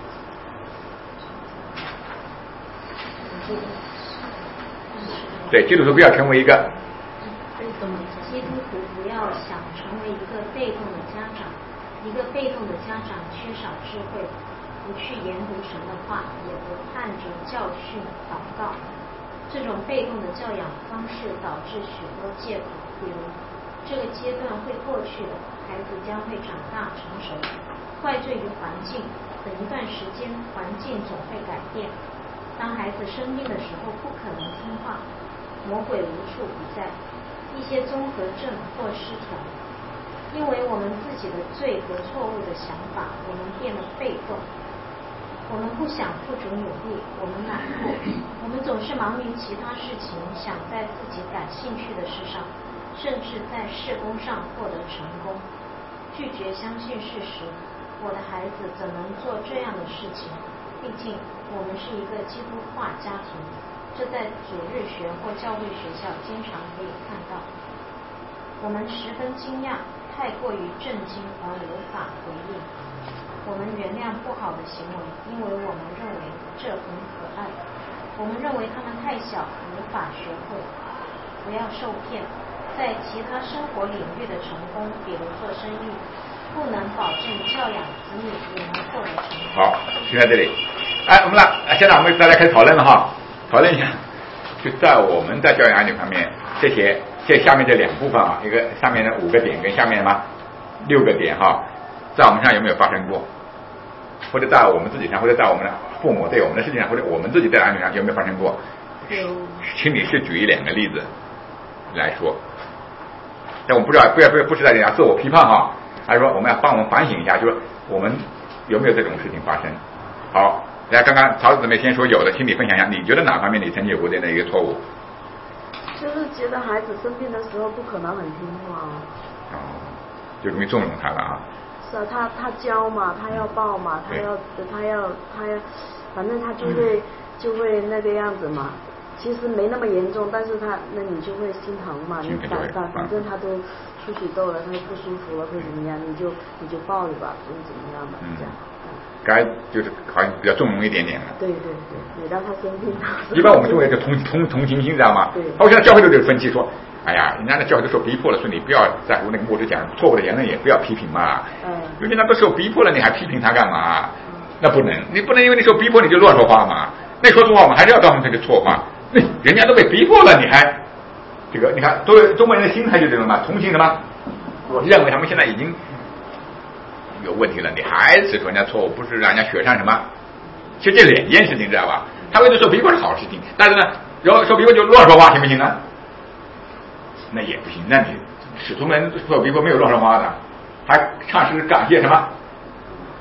对，基督徒不要成为一个基督徒不要想成为一个被动的家长，一个被动的家长缺少智慧，不去研读神的话，也不盼着教训祷告。这种被动的教养方式导致许多借口，比如这个阶段会过去的，孩子将会长大成熟，怪罪于环境，等一段时间环境总会改变。当孩子生病的时候不可能听话，魔鬼无处不在，一些综合症或失调。因为我们自己的罪和错误的想法，我们变得被动。我们不想付出努力，我们懒惰，我们总是忙于其他事情，想在自己感兴趣的事上，甚至在事工上获得成功，拒绝相信事实。我的孩子怎能做这样的事情？毕竟我们是一个基督化家庭，这在主日学或教会学校经常可以看到。我们十分惊讶，太过于震惊而无法回应。我们原谅不好的行为，因为我们认为这很可爱。我们认为他们太小，无法学会。不要受骗，在其他生活领域的成功，比如做生意，不能保证教养子女也能获得成功。 好，停在这里。我们现在我们大家开始讨论了哈，讨论一下，就在我们在教养儿女方面，这下面这两部分啊，一个上面的5个点跟下面什么6个点哈，在我们上有没有发生过？或者在我们自己上，或者在我们的父母对我们的事情上，或者我们自己在儿女上有没有发生过？请你是举1、2个例子来说。但我们不是在人家自我批判哈，还是说我们要帮我们反省一下，就是我们有没有这种事情发生？好，大家刚刚曹姊妹先说有的，请你分享一下，你觉得哪方面你曾经有过这样的一个错误？ 就是觉得孩子生病的时候不可能很听话哦，就容易纵容他了啊。 是啊，他教嘛，他要抱嘛，他要，反正他就会那个样子嘛。其实没那么严重，但是那你就会心疼嘛。你反正他都出血痘了，他不舒服了或者怎么样，你就抱着吧，或者怎么样吧，这样。 该就是好像比较纵容一点点了。 对，每当他生病， 一般我们就会有同情心，知道吗？ 对。 我现在教会就有分歧说，哎呀，人家的教会都受逼迫了，所以你不要在乎那个牧师讲错误的言论，也不要批评嘛。因为人家都受逼迫了，你还批评他干嘛？那不能，你不能因为你受逼迫你就乱说话嘛。那说错话我们还是要当成这个错话。人家都被逼迫了，你还这个？你看，作为中国人的心态就这种嘛，同情什么？认为他们现在已经有问题了，你还指出人家错误，不是让人家雪上什么？其实这2件事情知道吧？他为了受逼迫是好事情，但是呢，然后受逼迫就乱说话，行不行呢？那也不行。那你使徒们受逼迫没有乱说话的，还唱诗感谢什么？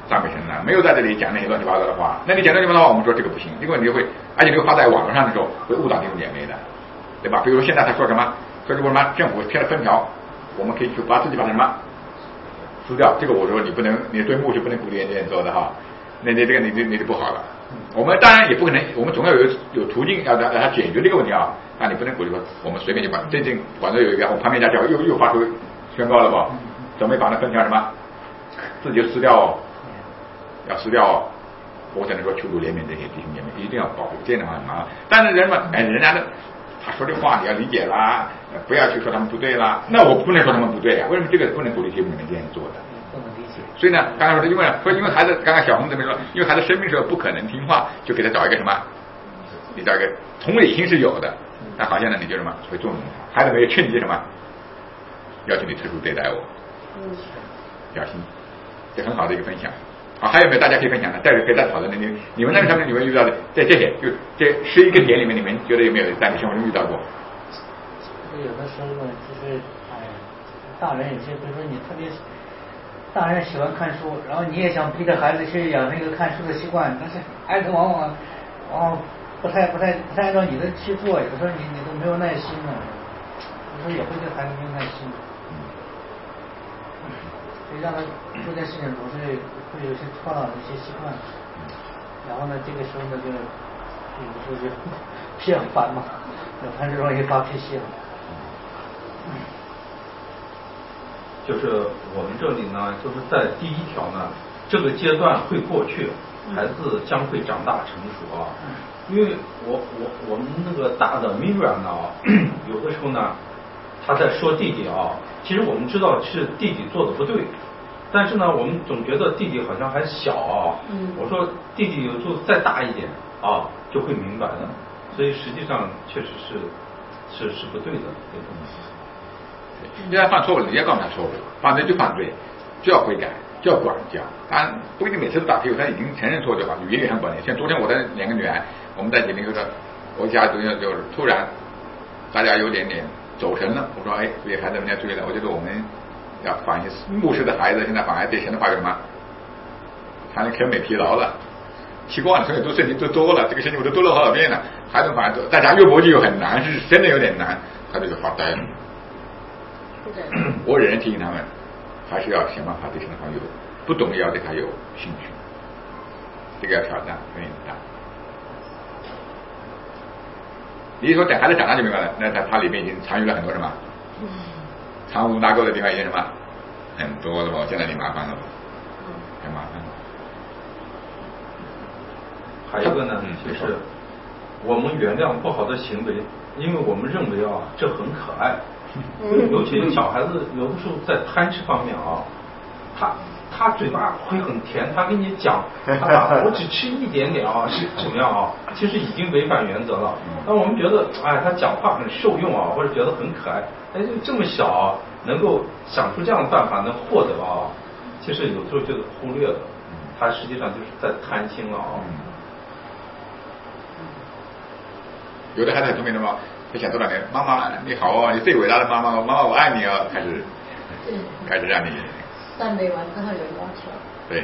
赞美神呢，没有在这里讲那些乱七八糟的话。那你讲乱七八糟的话，我们说这个不行，这个问题会，而且这个发在网络上的时候会误导弟兄姐妹的，对吧？比如说现在他说什么，说什么政府贴了封条，我们可以去把自己把什么撕掉，这个我说你不能，你对牧师不能鼓励这样做的哈，那这个你就不好了。我们当然也不可能，我们总要有途径要让他解决这个问题啊。那你不能鼓励说我们随便就把最近广州有一个我旁边一家教又发出宣告了吧，准备把那封条什么自己撕掉哦，要撕掉哦。我只能说求主怜悯这些弟兄姐妹，一定要保护，这样的话很麻烦。但是人家的他说的话你要理解啦，不要去说他们不对啦。那我不能说他们不对啊，为什么这个不能鼓励弟兄姐妹这样做的？ 不能理解。 所以呢，刚才说的，因为孩子，刚刚小红这边说，因为孩子生病时候不可能听话，就给他找一个什么？你找一个同理心是有的，但好像呢，你就什么会纵容他，孩子没有劝你什么，要求你特殊对待我，小心，这很好的一个分享。好，还有没有大家可以分享的？待会可以再讨论的。你们那个上面你们遇到的，在这些就这11个点里面，你们觉得有没有在你生活中遇到过？ 有的时候呢，就是大人有些，比如说你特别。大人喜欢看书，然后你也想逼着孩子去养那个看书的习惯，但是孩子往往不太按照你的去做，有的时候你都没有耐心了，有时候也会对孩子没有耐心，所以让他做件事情总是会有些错了一些习惯，然后呢，这个时候呢就有的时候就脾很烦嘛，他就容易发脾气了。 就是我们这里呢，就是在第一条呢，这个阶段会过去，孩子将会长大成熟啊。因为我们那个大的 Miriam 呢，有的时候呢，他在说弟弟啊，其实我们知道是弟弟做的不对，但是呢，我们总觉得弟弟好像还小啊。我说弟弟有时候再大一点啊，就会明白的。所以实际上确实是不对的这个东西。 你要犯错误，你要告诉他错误，犯罪就犯罪，就要悔改，就要管教。当然不一定每次都打屁股，他已经承认错的话，语言也很管理。像昨天我的2个女儿，我们在吉林就说，我家就突然大家有点走神了。我说这些孩子们要注意了，我觉得我们要反映牧师的孩子现在反而对神的话有什么，反正可美疲劳了。习惯了，所以读圣经都多了，这个圣经我都读了好几遍了，孩子反而大家约伯记又很难，是真的有点难，他就发呆了。我仍然提醒他们，还是要想办法对神的话有不懂，要对他有兴趣，这个要挑战很大。你说等孩子长大就明白了，那他里面已经参与了很多什么，藏污纳垢的地方已经什么很多了吧？现在你麻烦了吧？很麻烦了。 还有一个呢，就是我们原谅不好的行为，因为我们认为这很可爱。尤其小孩子有的时候在贪吃方面他嘴巴会很甜，他跟你讲我只吃一点点是怎么样其实已经违反原则了。那我们觉得他讲话很受用或者觉得很可爱，就这么小能够想出这样的办法能获得其实有时候就是忽略了，他实际上就是在贪心了有的孩子很聪明的嘛，他想多少年，妈妈你好你最伟大的妈妈，妈妈我爱你开始让你赞美完之后有要求。 对。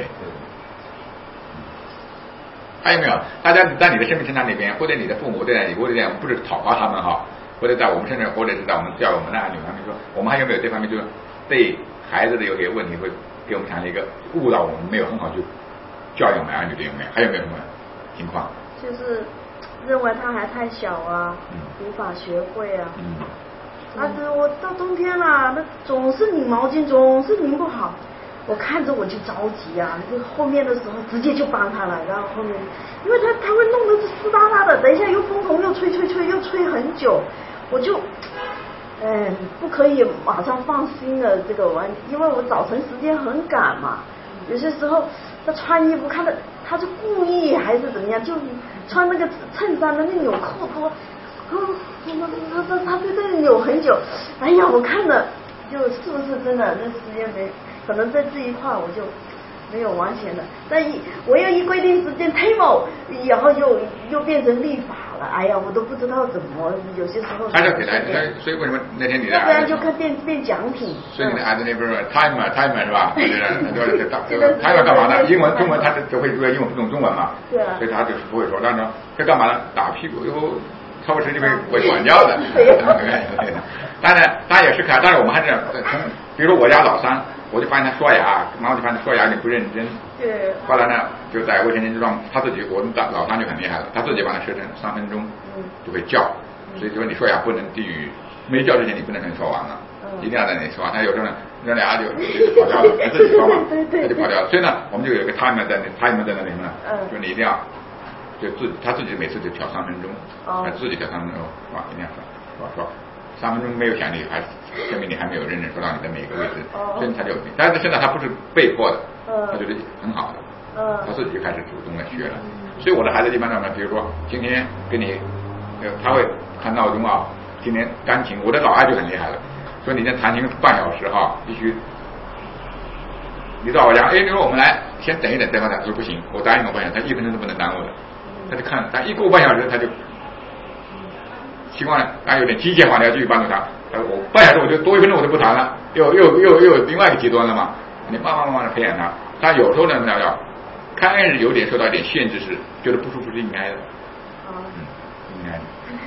还有没有？大家在你的生命成长里边，或者你的父母对待你，或者这样，不是讨伐他们或者在我们身上，或者是在我们教育我们的儿女方面说，我们还有没有这方面就是对孩子的有些问题会给我们产生一个误导，我们没有很好去教育我们儿女的有没有？还有没有什么情况？ 就是认为他还太小无法学会我到冬天了，那总是拧毛巾，总是拧不好，我看着我就着急那个后面的时候直接就帮他了，然后后面因为他会弄得湿哒哒的，等一下又风筒又吹又吹很久，我就不可以马上放心的这个玩，因为我早晨时间很赶嘛，有些时候他穿衣服看到他是故意还是怎么样，就穿那个衬衫的那纽扣头他在这里扭很久，我看了就是不是真的，那时间没，可能在这一块我就没有完全的，但我要一规定时间 table， 然后又变成立法了，哎呀，我都不知道怎么，有些时候。 还是给他，所以为什么那天你的？ 要不然就看变奖品。 所以你的孩子那不是 timer 是吧？他要干嘛呢？英文、中文他就会说英文不懂中文嘛， 对啊， 所以他就是不会说，但是这干嘛呢？打屁股又超过时就会管教的。当然他也是看，但是我们还是从，比如说我家老三。我就发现他刷牙，妈妈就发现他刷牙有点不认真。 对。 后来呢，就在卫生间就让他自己，我们老三就很厉害了，他自己把它设成3分钟，就会叫。所以就说你刷牙不能低于没叫之前你不能刷完了，一定要在那里刷。他有时候呢，那俩就跑掉了，他自己刷嘛，他就跑掉了。所以呢，我们就有一个 timer 在那里呢，就你一定要就他自己每次就调3分钟，他自己调3分钟，哇，一定要刷。3分钟没有响你还证明你还没有认真说到你的每个位置，所以他就，但是现在他不是被迫的，他觉得很好的，他自己就开始主动的学了。所以我的孩子一般上呢，比如说今天跟你，他会看闹钟啊，今天钢琴，我的老二就很厉害了，说你先弹琴半小时哈，必须，你到我家，你说我们来先等一等，他说不行，我答应我半小时，他1分钟都不能耽误的，他就看，他一过半小时他就。希望有点机械化的要继续帮助他。我半小时我就多1分钟我就不弹了，又另外一个极端了嘛。你慢慢的培养他，他有时候呢要开始有点受到一点限制，是觉得不舒服是应该的。应该的。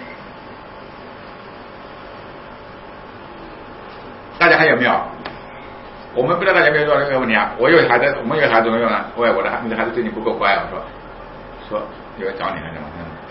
大家还有没有？我们不知道大家有没有做这个问题啊？我有孩子，我们有孩子怎么用呢？你的孩子最近不够乖，我说有人找你还是什么？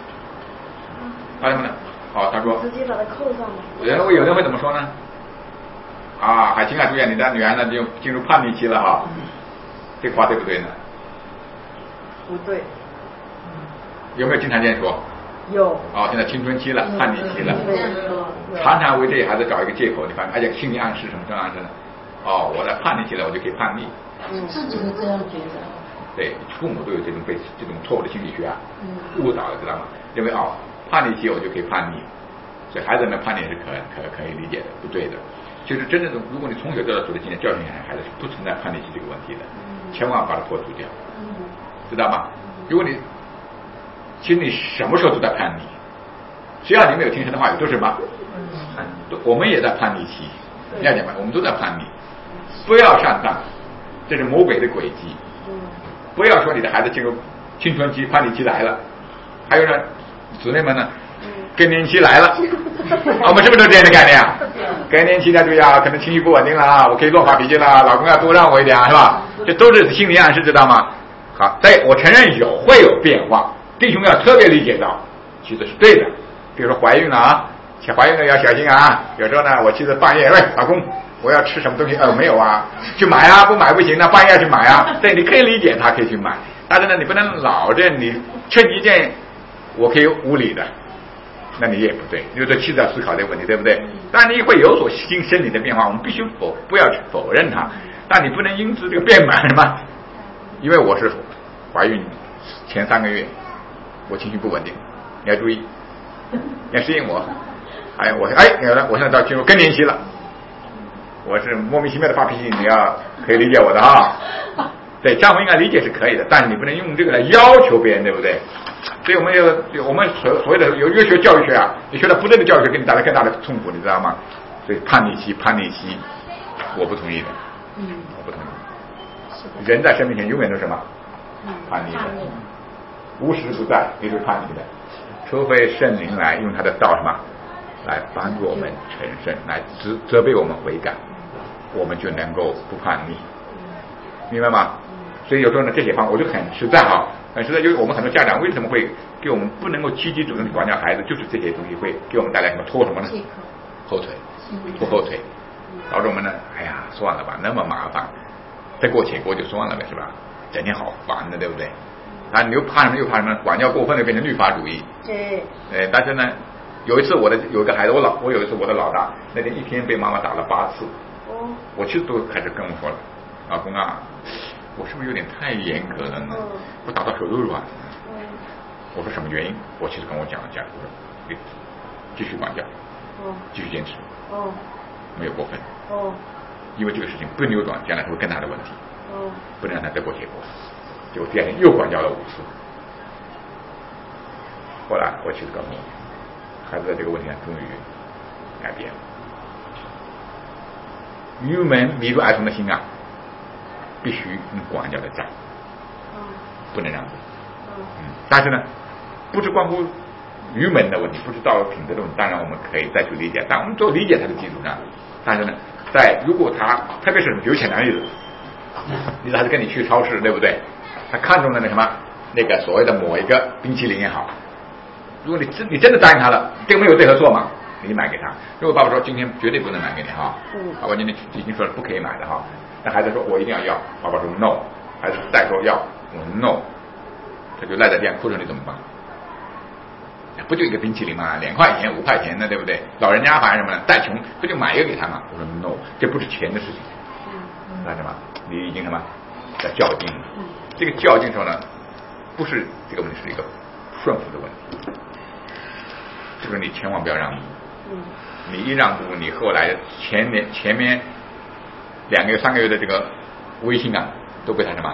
什么呢？他说直接把它扣上了。 有人会怎么说呢？海清注意，你的女儿呢就进入叛逆期了哈，这话对不对呢？ 不对。 有没有经常这样说？ 有。 现在青春期了，叛逆期了，常常为这些孩子找一个借口，你发现，而且心理暗示什么这样暗示呢？我在叛逆期了，我就可以叛逆。 自己会这样觉得。 对，父母都有这种错误的心理学误导了，知道吗？认为叛逆期我就可以叛逆，所以孩子们叛逆是可以理解的，不对的。就是真正的，如果你从小得到主的经验教训孩子，是不存在叛逆期这个问题的，千万把它破除掉，知道吗？如果你心里什么时候都在叛逆，只要你没有听神的话语，都是什么？我们也在叛逆期，了解吗？我们都在叛逆，不要上当，这是魔鬼的诡计。不要说你的孩子进入青春期、叛逆期来了，还有呢，姊妹们呢，更年期来了，我们是不是都这样的概念啊？更年期呢，对呀，可能情绪不稳定了，我可以乱发脾气了，老公要多让我一点，是吧？这都是心理暗示，知道吗？好，对，我承认会有变化，弟兄要特别理解到，其实是对的。比如说怀孕了怀孕了要小心啊，有时候呢，我妻子半夜，喂，老公，我要吃什么东西？没有啊，去买啊，不买不行，那半夜去买啊。对，你可以理解他可以去买，但是呢，你不能老这你趁机件，我可以无理的，那你也不对，因为这妻子要思考这个问题，对不对？当然你会有所生理的变化，我们必须不要去否认它，但你不能因此这个变满什么？因为我是怀孕前3个月，我情绪不稳定，你要注意，你要适应我。我现在到进入更年期了，我是莫名其妙的发脾气，你要可以理解我的啊。对，丈夫应该理解是可以的，但是你不能用这个来要求别人，对不对？所以我们所谓的越学教育学啊，你学到不对的教育学，给你带来更大的痛苦，你知道吗？所以叛逆期，我不同意的。我不同意。人在生命前永远都是什么？叛逆的，无时不在也是叛逆的，除非圣灵来用他的道什么来帮助我们成圣，来责备我们悔改，我们就能够不叛逆，明白吗？所以有时候呢，这些方法我就很实在很实在，就是我们很多家长为什么会给我们不能够积极主动的管教孩子，就是这些东西会给我们带来什么拖什么呢？后腿，拖后腿，导致我们呢，算了吧，那么麻烦，再过且过就算了呗，是吧？整天好烦的，对不对？你又怕什么？管教过分的变成律法主义。 对。 但是呢，有一次有个孩子，我有一次我的老大那天一天被妈妈打了8次。我其实都开始跟我说了，老公啊，我是不是有点太严格了呢？我打到手都软了。我说什么原因？我其实跟我讲了，我说继续管教，继续坚持，没有过分，因为这个事情不扭转，将来会更大的问题。 不能让他得过且过。结果第二天又管教了5次。后来我妻子告诉我，孩子在这个问题上终于改变了。愚蒙迷住儿童的心啊，必须用管教的战，不能让步。但是呢，不是关乎愚蒙的问题，不是道德品德的问题，当然我们可以再去理解，但我们做理解它的基础上，但是呢，如果他特别是有钱男例子，你还是跟你去超市，对不对？他看中了那个所谓的某一个冰淇淋也好，如果你真的答应他了，这个没有对和错嘛，你买给他。如果爸爸说今天绝对不能买给你哈，爸爸今天已经说了不可以买的哈，那孩子说我一定要，爸爸说 no， 孩子再说要，我说 no， 他就赖在地上哭着，你怎么办？不就一个冰淇淋嘛，2块钱5块钱的，对不对？老人家还什么呢？再穷不就买一个给他嘛？我说 no， 这不是钱的事情，那什么？你已经什么在较劲了？这个较劲的时候呢，不是这个问题，是一个顺服的问题。就是你千万不要让步，你一让步，你后来前面2个月3个月的这个威信啊，都被他什么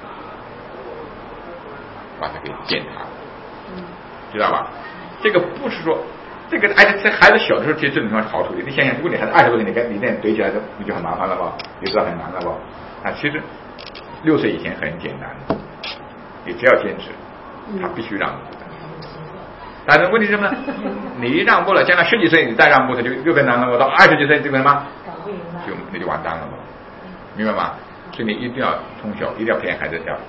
把他给践踏了，知道吧？这个不是说这个，而且在孩子小的时候，其实这种情况是好处理。你想想，如果你孩子20多岁，你那堆起来的，你就很麻烦了吧？你知道很难了吧？啊，其实6岁以前很简单的，你只要坚持，他必须让步的。但是问题是什么呢？你一让步了，将来10几岁你再让步，他就又更难了。我到20几岁这个什么，你就完蛋了嘛，明白吗？所以你一定要从小一定要培养孩子要。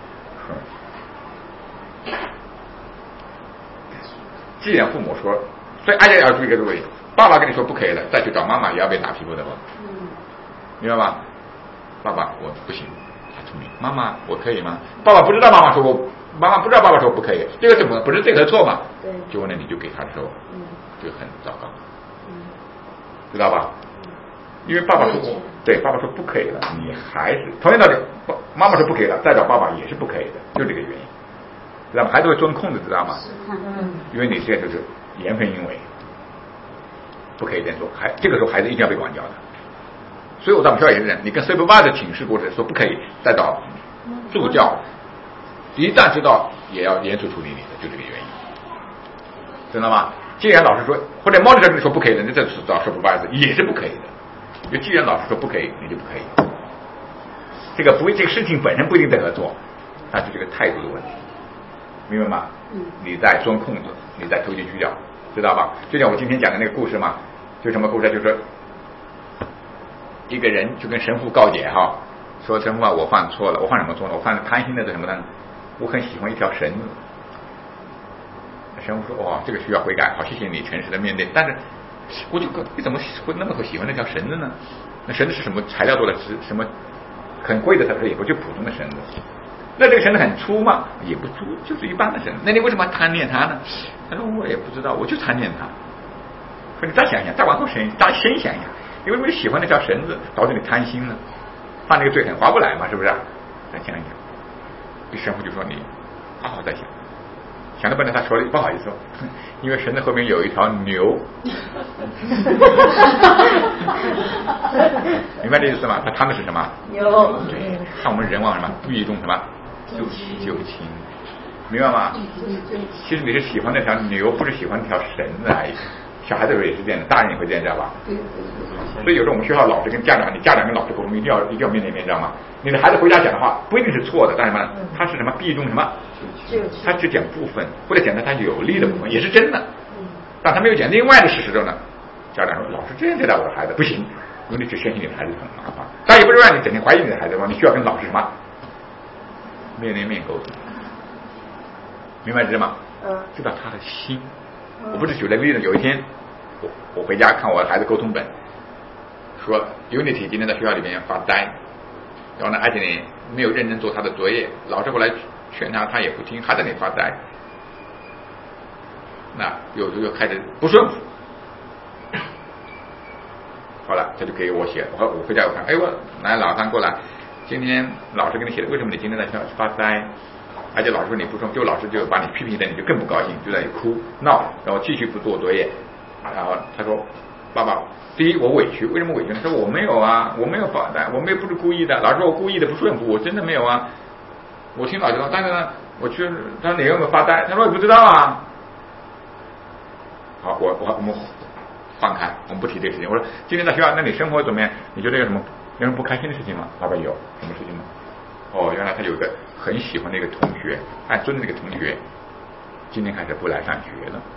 既然父母说，所以而且要注意一个问题，爸爸跟你说不可以了，再去找妈妈也要被打屁股的吧？明白吗？爸爸我不行，他聪明，妈妈我可以吗？爸爸不知道妈妈说妈妈不知道爸爸说不可以，这个怎么不是这个错嘛？对，结果呢你就给他的时候，就很糟糕，知道吧？因为爸爸说对，爸爸说不可以了，你还是同样道理，妈妈说不可以了，再找爸爸也是不可以的，就这个原因。知道吗？孩子会钻空子，知道吗？因为你现在就是言分因为，不可以这样做。这个时候孩子一定要被管教的。所以我在我们学校也是这样，你跟 supervisor 请示过的说不可以，再找助教，一旦知道也要严肃处理你的，就这个原因，知道吗？既然老师说或者 monitor 跟你说不可以的，你再找 supervisor 也是不可以的。就既然老师说不可以，你就不可以。这个事情本身不一定对合作，但是这个态度的问题。明白吗？你在钻空子，你在投机取巧，知道吧？就像我今天讲的那个故事嘛，就什么故事？就是说一个人就跟神父告解哈，说神父啊，我犯错了，我犯什么错了？我犯贪心的是什么呢？我很喜欢一条绳子。神父说：“哇，这个需要悔改，好，谢谢你诚实的面对。但是我就你怎么会那么喜欢那条绳子呢？那绳子是什么材料做的？是什么很贵的？他说也不就普通的绳子。那这个绳子很粗吗？也不粗，就是一般的绳子。那你为什么贪恋它呢？他说我也不知道，我就贪恋它。说你再想想，再往后深想想，你为什么喜欢那条绳子，导致你贪心呢？犯那个罪很划不来嘛，是不是？再想一想，这神父就说你好好再想，想到半天他说了不好意思说，因为绳子后面有一条牛。明白这意思吗？他贪的是什么？牛。对，看我们人往什么不义中什么就轻，明白吗？其实你是喜欢那条牛，不是喜欢那条绳子而已。小孩子也是这样的，大人也会这样，知道吧？所以有时候我们学校老师跟家长，你家长跟老师沟通一定要面对面，知道吗？你的孩子回家讲的话不一定是错的，但是什么？他是什么避重什么？他只讲部分，或者讲到他有利的部分，也是真的。但他没有讲另外的事实中呢，家长说老师这样对待我的孩子不行，因为你只相信你的孩子很麻烦。但也不是让你整天怀疑你的孩子嘛，你需要跟老师什么面对面沟通，明白知吗？知道他的心。我不是举了个例子，有一天我回家看我孩子沟通本，说 Unity 今天在学校里面发呆，然后呢，而且呢没有认真做他的作业，老师后来劝他，他也不听，还在那里发呆。那又开始不顺服，好了，他就给我写，我回家我看，哎我来老三过来，今天老师给你写的，为什么你今天在学校发呆？而且老师说你不顺服，就老师就把你批评的，你就更不高兴，就在那里哭闹，然后继续不做作业。然后他说爸爸，第一我委屈，为什么委屈呢？他说我没有啊，我没有罚单，我们也不是故意的，老师说我故意的不顺服，我真的没有啊。我听老师说，但是呢，我去，他说你有没有发呆？他说我不知道啊。好，我们放开，我们不提这个事情。我说今天在学校，那你生活怎么样？你觉得有什么不开心的事情吗？爸爸有什么事情吗？哦，原来他有个很喜欢的一个同学，按尊的那个同学，今天开始不来上学了。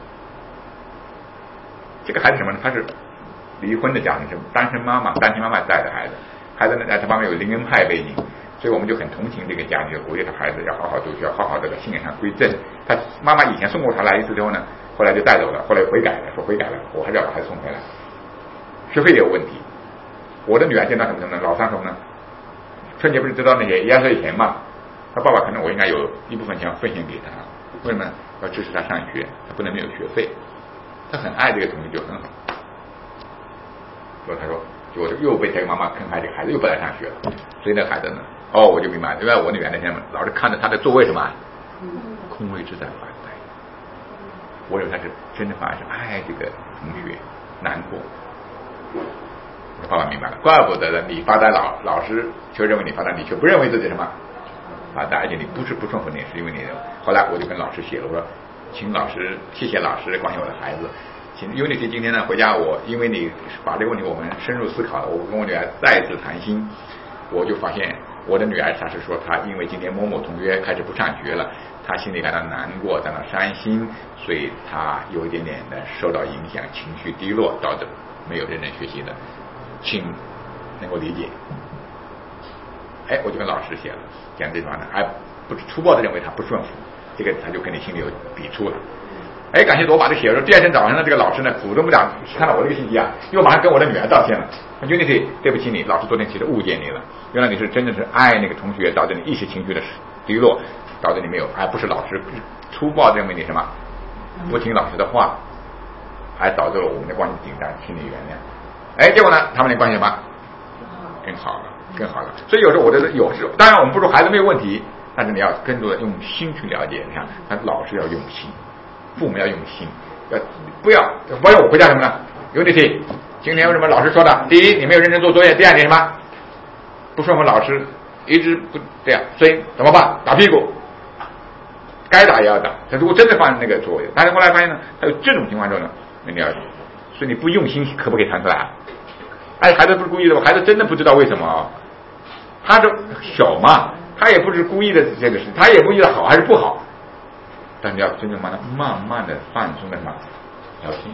这个孩子什么呢？他是离婚的家庭，是单亲妈妈带的孩子，孩子呢，他妈妈有灵恩派背景，所以我们就很同情这个家庭，就鼓励他孩子要好好读书，要好好的信仰上归正。他妈妈以前送过他来一次之后呢，后来就带走了，后来悔改了，说悔改了，我还是要把孩子送回来。学费也有问题，我的女儿见到什么呢？老三什么呢？春节不是知道那些压岁钱嘛？他爸爸可能我应该有一部分钱分享给他，为什么？要支持他上学，他不能没有学费。他很爱这个同学就很好。所以他说，就又被这个妈妈坑害，这个孩子又不来上学了。所以那个孩子呢，我就明白了，因为我女儿那天老是看着他的座位什么空位置在发呆。我以为他是真的反而是爱这个同学，难过。我爸爸明白了，怪不得你发呆，老师却认为你发呆，你却不认为自己什么发呆，而且你不是不顺服你，是因为你。后来我就跟老师写了，我说，请老师，谢谢老师关心我的孩子。因为你今天呢回家，我因为你把这个问题我们深入思考，我跟我女儿再次谈心，我就发现我的女儿她是说她因为今天某某同学开始不上学了，她心里感到难过，感到伤心，所以她有一点点的受到影响，情绪低落，导致没有认真学习的，请能够理解。我就跟老师写了，讲这句话呢，还不是粗暴的认为他不顺服，这个他就跟你心里有抵触了。感谢我把这写了。第二天早上呢，这个老师呢主动不讲，看到我这个信息啊，又马上跟我的女儿道歉了。Unity， 对不起你，老师昨天其实误解你了。原来你是真的是爱那个同学，导致你一时情绪的低落，导致你没有，不是老师粗暴认为你什么不听老师的话，还导致了我们的关系紧张，请你原谅。结果呢，他们的关系什么更好了。所以有时候我觉得当然我们不说孩子没有问题，但是你要更多的用心去了解。你看，他老师要用心。父母要用心，不要我回家什么呢？有点题，今天为什么老师说的？第一，你没有认真做作业；第二，你什么不顺服老师，一直不这样，所以怎么办？打屁股，该打也要打。他如果真的犯那个错误，但是后来发现呢，他有这种情况之后呢，你要，所以你不用心，可不可以弹出来啊？孩子不是故意的，孩子真的不知道为什么，他就小嘛，他也不是故意的这个事，他也不知道好还是不好。但你要真正慢慢的放松的什么聊天。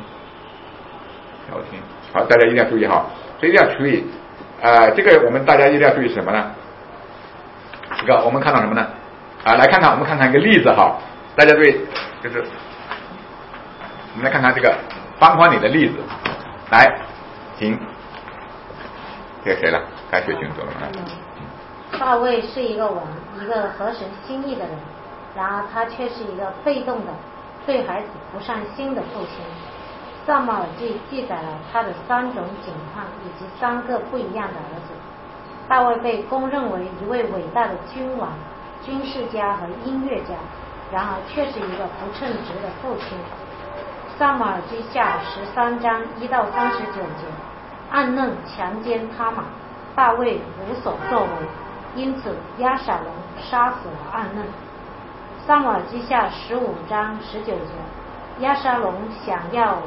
好，大家一定要注意哈，这一定要注意。这个我们大家一定要注意什么呢？这个我们看到什么呢？来看看，我们看看一个例子哈。大家注意，就是我们来看看这个方框里的例子。来，请，这个谁了？该学群组了吗？ 大卫是一个王，一个合神心意的人。然而他却是一个被动的、对孩子不上心的父亲。撒母耳记记载了他的3种景况以及3个不一样的儿子。大卫被公认为一位伟大的君王、军事家和音乐家，然而却是一个不称职的父亲。撒母耳记下13章1到39节，暗嫩强奸他玛，大卫无所作为，因此押沙龙杀死了暗嫩。撒母耳记下15章19节，押沙龙想要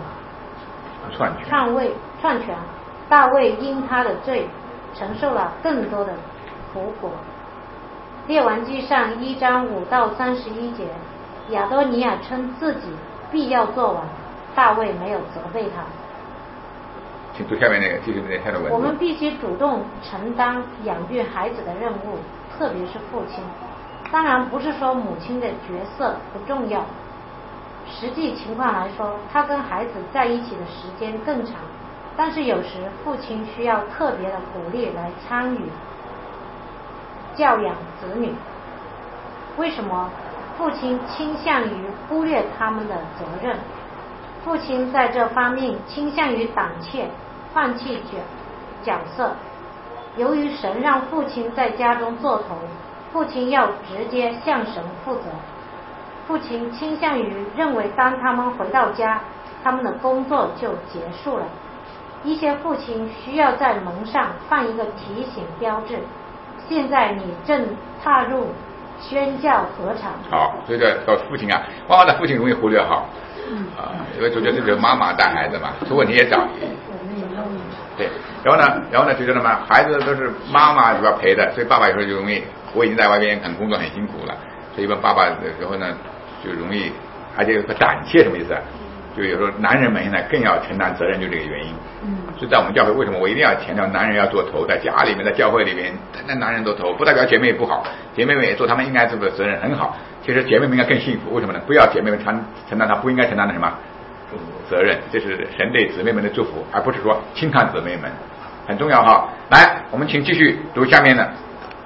篡权，大卫因他的罪承受了更多的苦果。列王记上1章5到31节，亚多尼亚称自己必要做王，大卫没有责备他。 请读下面那个继续那下的文字。 我们必须主动承担养育孩子的任务，特别是父亲。当然不是说母亲的角色不重要，实际情况来说，他跟孩子在一起的时间更长，但是有时父亲需要特别的鼓励来参与教养子女。为什么父亲倾向于忽略他们的责任？父亲在这方面倾向于胆怯，放弃角色。由于神让父亲在家中做头，父亲要直接向神负责。父亲倾向于认为当他们回到家，他们的工作就结束了。 一些父亲需要在门上放一个提醒标志。现在你正踏入宣教禾场。 好，所以说父亲啊，往往的父亲容易忽略好。因为就觉得这个妈妈带孩子嘛，出问题也早。对，然后呢，就觉得嘛，孩子都是妈妈主要陪的，所以爸爸有时候就容易，我已经在外边很工作很辛苦了，所以一般爸爸的时候呢，就容易，而且有个胆怯，什么意思啊？就有时候男人们现在更要承担责任，就这个原因。所以在我们教会，为什么我一定要强调男人要做头，在家里面，在教会里面，那男人做头，不代表姐妹不好，姐妹们也做他们应该做的责任很好。其实姐妹们应该更幸福，为什么呢？不要姐妹们承担她不应该承担的什么责任，这是神对姊妹们的祝福，而不是说轻看姊妹们，很重要哈。来，我们请继续读下面的。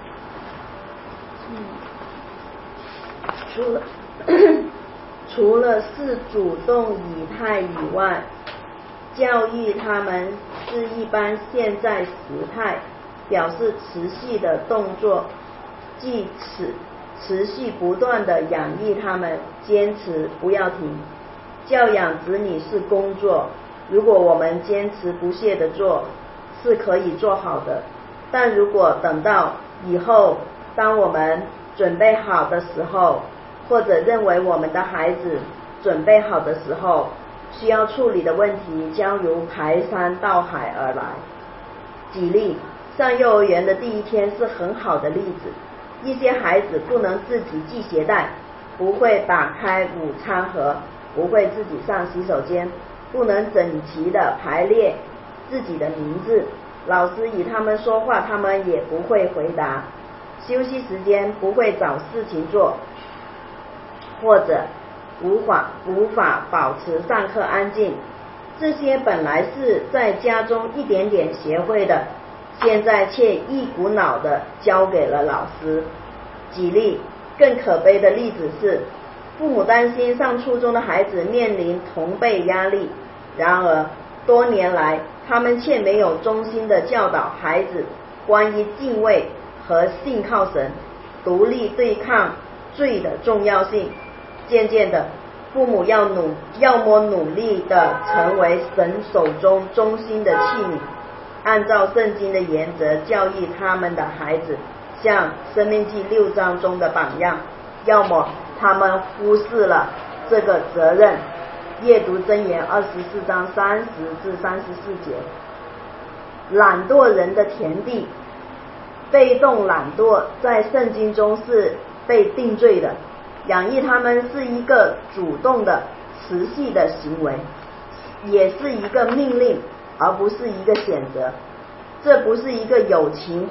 除了是主动以态以外，教育他们是一般现在时态，表示持续的动作，即持续不断的养育他们，坚持不要停。教养子女是工作，如果我们坚持不懈的做，是可以做好的。但如果等到以后，当我们准备好的时候，或者认为我们的孩子准备好的时候，需要处理的问题将如排山倒海而来。举例，上幼儿园的第一天是很好的例子。一些孩子不能自己系鞋带，不会打开午餐盒，不会自己上洗手间，不能整齐的排列自己的名字，老师与他们说话，他们也不会回答，休息时间不会找事情做，或者无法保持上课安静。这些本来是在家中一点点学会的，现在却一股脑的交给了老师。举例，更可悲的例子是，父母担心上初中的孩子面临同辈压力，然而多年来他们却没有衷心的教导孩子关于敬畏和信靠神、独立对抗罪的重要性。渐渐的，父母要么努力的成为神手中忠心的器皿，按照圣经的原则教育他们的孩子，像申命记6章中的榜样，要么他们忽视了这个责任。阅读箴言24章30至34节。懒惰人的田地，被动懒惰在圣经中是被定罪的。养育他们是一个主动的持续的行为，也是一个命令，而不是一个选择。这不是一个友情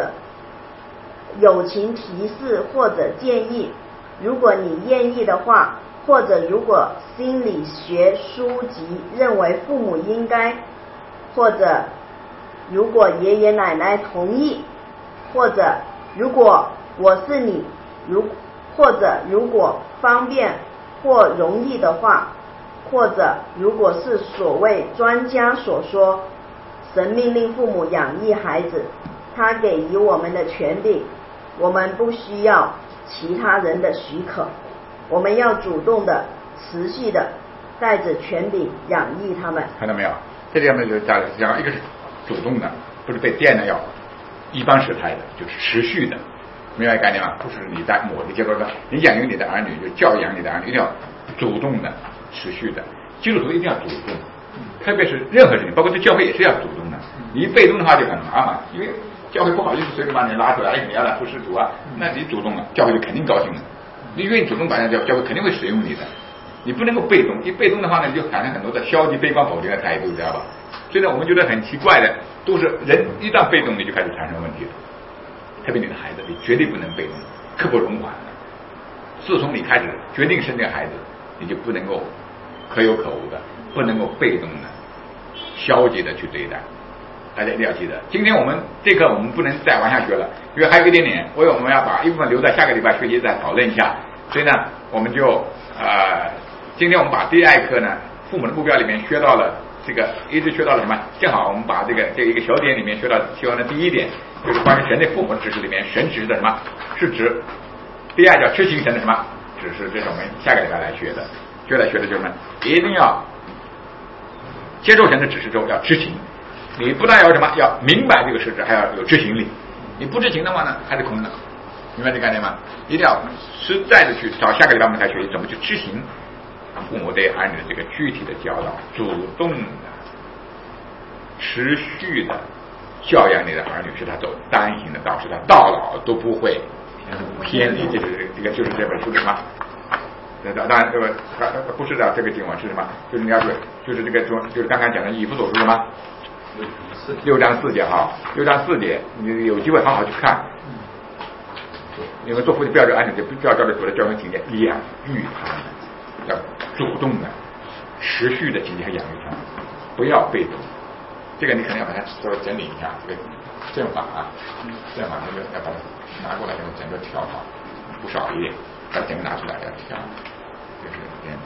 提示或者建议，如果你愿意的话，或者如果心理学书籍认为父母应该，或者如果爷爷奶奶同意，或者如果我是你，或者如果方便或容易的话，或者如果是所谓专家所说，神命令父母养育孩子，他给予我们的权柄，我们不需要其他人的许可，我们要主动的、持续的带着权柄养育他们。 看到没有？这里面就讲一个是主动的，不是被电的，要一般时态的，就是持续的。明白概念吗？不是你在某个阶段上，你养育你的儿女，就教养你的儿女，一定要主动的、持续的。基督徒一定要主动，特别是任何事情，包括对教会也是要主动的。你一被动的话就很麻烦，因为教会不好意思随便把你拉出来，你要来服侍主啊，那你主动了，教会就肯定高兴了。你愿意主动把人家教会肯定会使用你的，你不能够被动。一被动的话呢，你就产生很多的消极、悲观、否定的态度，知道吧？所以呢，我们觉得很奇怪的，都是人一旦被动，你就开始产生问题了。特别你的孩子，你绝对不能被动，刻不容缓的。自从你开始决定生这个孩子，你就不能够可有可无的，不能够被动的、消极的去对待。大家一定要记得，今天我们这课我们不能再往下学了，因为还有一点点，我们要把一部分留在下个礼拜学习再讨论一下。所以呢，我们就今天我们把第2课呢，父母的目标里面学到了这个，一直学到了什么？正好我们把这一个小点里面学完了第1点。就是关于神对父母的指示里面，神指示的什么？是指第2叫执行神的什么指示？这是我们下个礼拜来学的。学的就是什么？一定要接受神的指示之后要执行。你不但要什么，要明白这个事实，还要有执行力。你不执行的话呢，还是空的。明白这个概念吗？一定要实在的去找。下个礼拜我们才学习怎么去执行父母对儿女的这个具体的教导，主动的、持续的教养你的儿女，是他走单行的道，是他到老都不会偏离。就是这本书的什么？当然这个不是的，这个经文是什么？就是你要就是这个就是刚刚讲的以弗所书什么？6章4节哈，6章4节，你有机会好好去看。你们做父亲不要这儿女，就不要照着主的教训情节养育他们，要主动的、持续的情节和养育他们，不要被动。这个你可能要把它稍微整理一下，这个正法啊，正法那个要把它拿过来，整个调好，不少一点，把整个拿出来要调，就是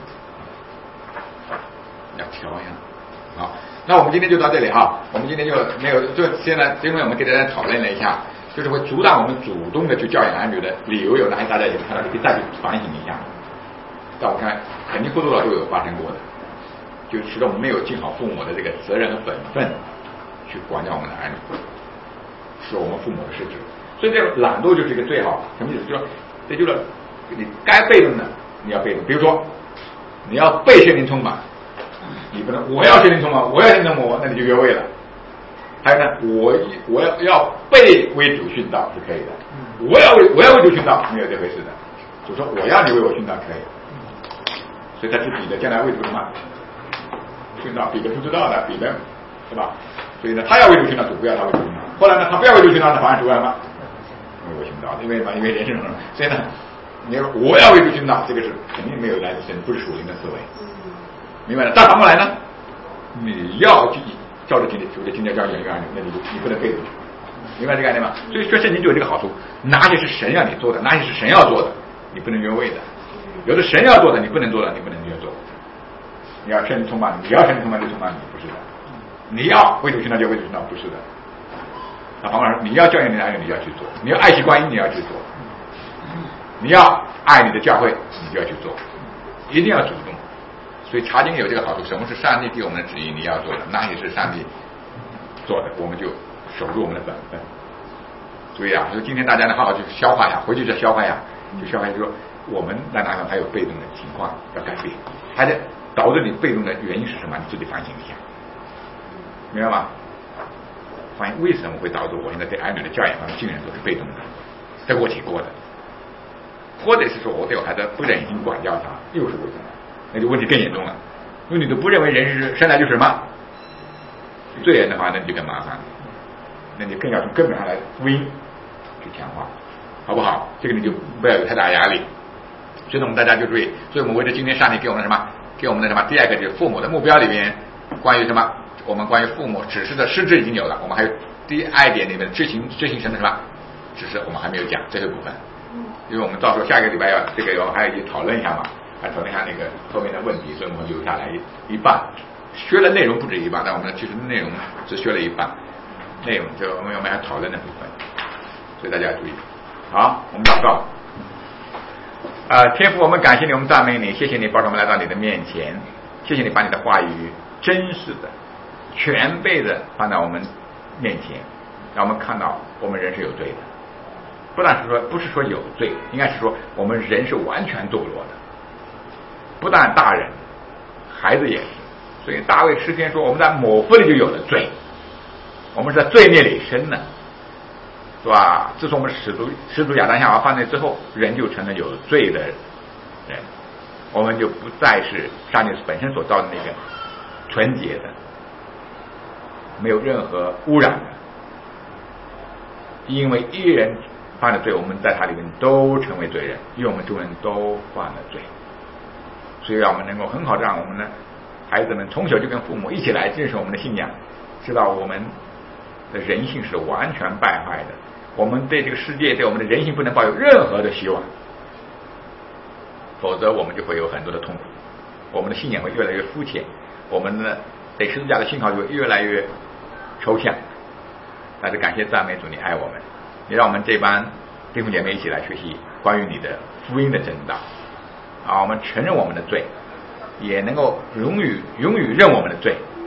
要调一下。好，那我们今天就到这里哈。我们今天就没有，就现在因为我们给大家讨论了一下。就是会阻挡我们主动的去教养儿女的理由有哪些？大家也看到，可以再去反省一下。在我看，肯定或多或少都有发生过的，就使得我们没有尽好父母的这个责任和本分，去管教我们的儿女，是我们父母的失职。所以这个懒惰就是一个最好，什么意思？就是说，这就是你该被动的你要被动。比如说，你要被圣灵充满，你不能我要圣灵充满，我要圣灵充满，那你就越位了。还有呢，我要被为主殉道是可以的，我要为主殉道没有这回事的，就说我要你为我殉道可以，所以他是彼得将来为主什么殉道，彼得不知道的，彼得是吧？所以呢，他要为主殉道，主不要他为主殉道。后来呢，他不要为主殉道，他反而主要吗？为我殉道，因为人是什么？所以呢，你要我要为主殉道，这个是肯定没有来自神，不是属灵的思维，明白了？但反过来呢，你要去。照着主的经典教养育儿女，那你不能被动，明白这个概念吗？所以说圣经就有这个好处，哪些是神要你做的，哪些是神要做的，你不能越位的；有的神要做的你不能做的，你不能越做。你要圣灵充满，你要圣灵充满就充满你，不是的。你要为主殉道就为主殉道，不是的。那反过来，你要教养你的儿女，你要去做；你要爱惜观音，你要去做；你要爱你的教会，你就要去做，一定要主动。所以查经有这个好处，什么是上帝给我们的旨意你要做的，那也是上帝做的，我们就守住我们的本分。所以啊，所以今天大家呢好好去消化呀，回去再消化呀，就消化就说我们在哪还有被动的情况要改变，还得导致你被动的原因是什么？你自己反省一下，明白吗？反映为什么会导致我现在对儿女的教养方面竟然都是被动的，得过且过的，或者是说我对我孩子不忍心管教他，又是为什么？那就问题更严重了，因为你都不认为人是生来就是什么罪人的话，那你就更麻烦了，那你更要从根本上来福音去强化，好不好？这个你就不要有太大压力。所以呢，我们大家就注意，所以我们围着今天上帝给我们的什么？给我们的什么？第二个就是父母的目标里面，关于什么？我们关于父母指示的实质已经有了，我们还有第二点里面执行神的什么指示，我们还没有讲这个部分，因为我们到时候下个礼拜要这个我们还要一起讨论一下嘛。来讨论一下那个后面的问题，所以我们留下来一半，学的内容不止一半，但我们其实内容只学了一半，内容就我们还讨论的部分，所以大家注意。好，我们祷告。天父，我们感谢你，我们赞美你，谢谢你保守我们来到你的面前，谢谢你把你的话语真实的、全备的放在我们面前，让我们看到我们人是有罪的，不是说有罪，应该是说我们人是完全堕落的。不但大人，孩子也是。所以大卫诗篇说，我们在某妇里就有了罪，我们是在罪孽里生的，是吧？自从我们始祖亚当夏娃犯罪之后，人就成了有罪的人，我们就不再是上帝本身所造的那个纯洁的，没有任何污染的。因为一人犯了罪，我们在他里面都成为罪人，因为我们众人都犯了罪。所以让我们能够很好的让我们的孩子们从小就跟父母一起来认识我们的信仰，知道我们的人性是完全败坏的，我们对这个世界对我们的人性不能抱有任何的希望，否则我们就会有很多的痛苦，我们的信仰会越来越肤浅，我们的对十字架的信号就会越来越抽象。但是感谢赞美主，你爱我们，你让我们这帮弟兄姐妹一起来学习关于你的福音的真道啊！我们承认我们的罪，也能够勇于认我们的罪，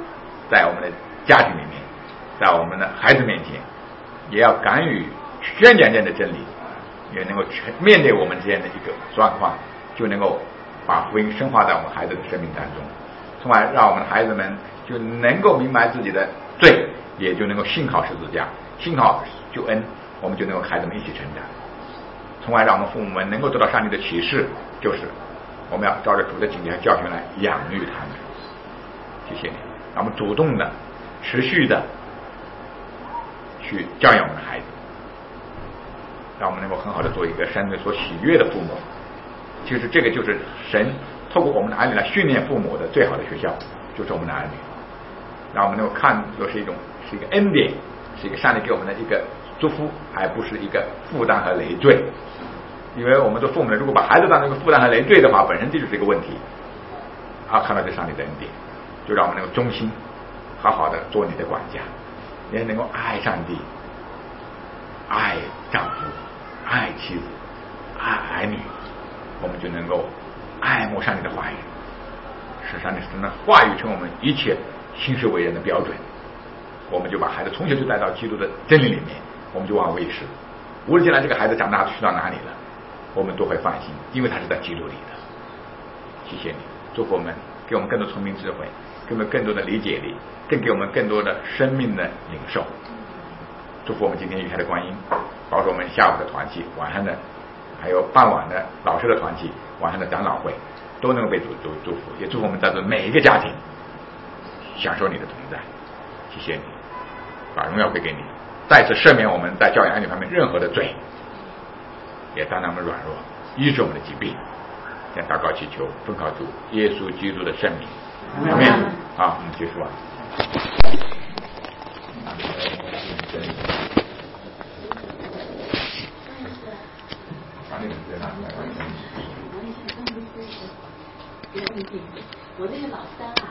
在我们的家庭里面，在我们的孩子面前，也要敢于宣讲这样的真理，也能够面对我们这样的一个状况，就能够把福音深化在我们孩子的生命当中，从而让我们的孩子们就能够明白自己的罪，也就能够信靠十字架，信靠救恩，我们就能够孩子们一起成长，从而让我们父母们能够得到上帝的启示，就是我们要照着主的警戒和教训来养育他们。谢谢你，让我们主动的、持续的去教养我们的孩子，让我们能够很好的做一个神所喜悦的父母。其实这个就是神透过我们的儿女来训练父母的最好的学校，就是我们的儿女，让我们能够看作是一个恩典，是一个上帝给我们的一个祝福，而不是一个负担和累赘。因为我们做父母的，如果把孩子当成一个负担和累赘的话，本身这就是一个问题。看到这上帝的恩典，就让我们能够忠心，好好的做你的管家，也能够爱上帝，爱丈夫，爱妻子，爱儿女，我们就能够爱慕上帝的话语，使上帝的话语成我们一切行事为人的标准。我们就把孩子从小就带到基督的真理里面，我们就望为是。无论将来这个孩子长大去到哪里了，我们都会放心，因为他是在基督里的。谢谢你，祝福我们，给我们更多聪明智慧，给我们更多的理解力，更给我们更多的生命的领受。祝福我们今天余下的观音，保守我们下午的团契，晚上的还有傍晚的老师的团契，晚上的长老会都能够被祝福，也祝福我们在座每一个家庭享受你的同在。谢谢你，把荣耀归给你，再次赦免我们在教养儿女方面任何的罪，也当让我们软弱，医治我们的疾病。向祷告祈求，奉靠主耶稣基督的圣名，阿门。好，我们结束啊。 我这个老三啊。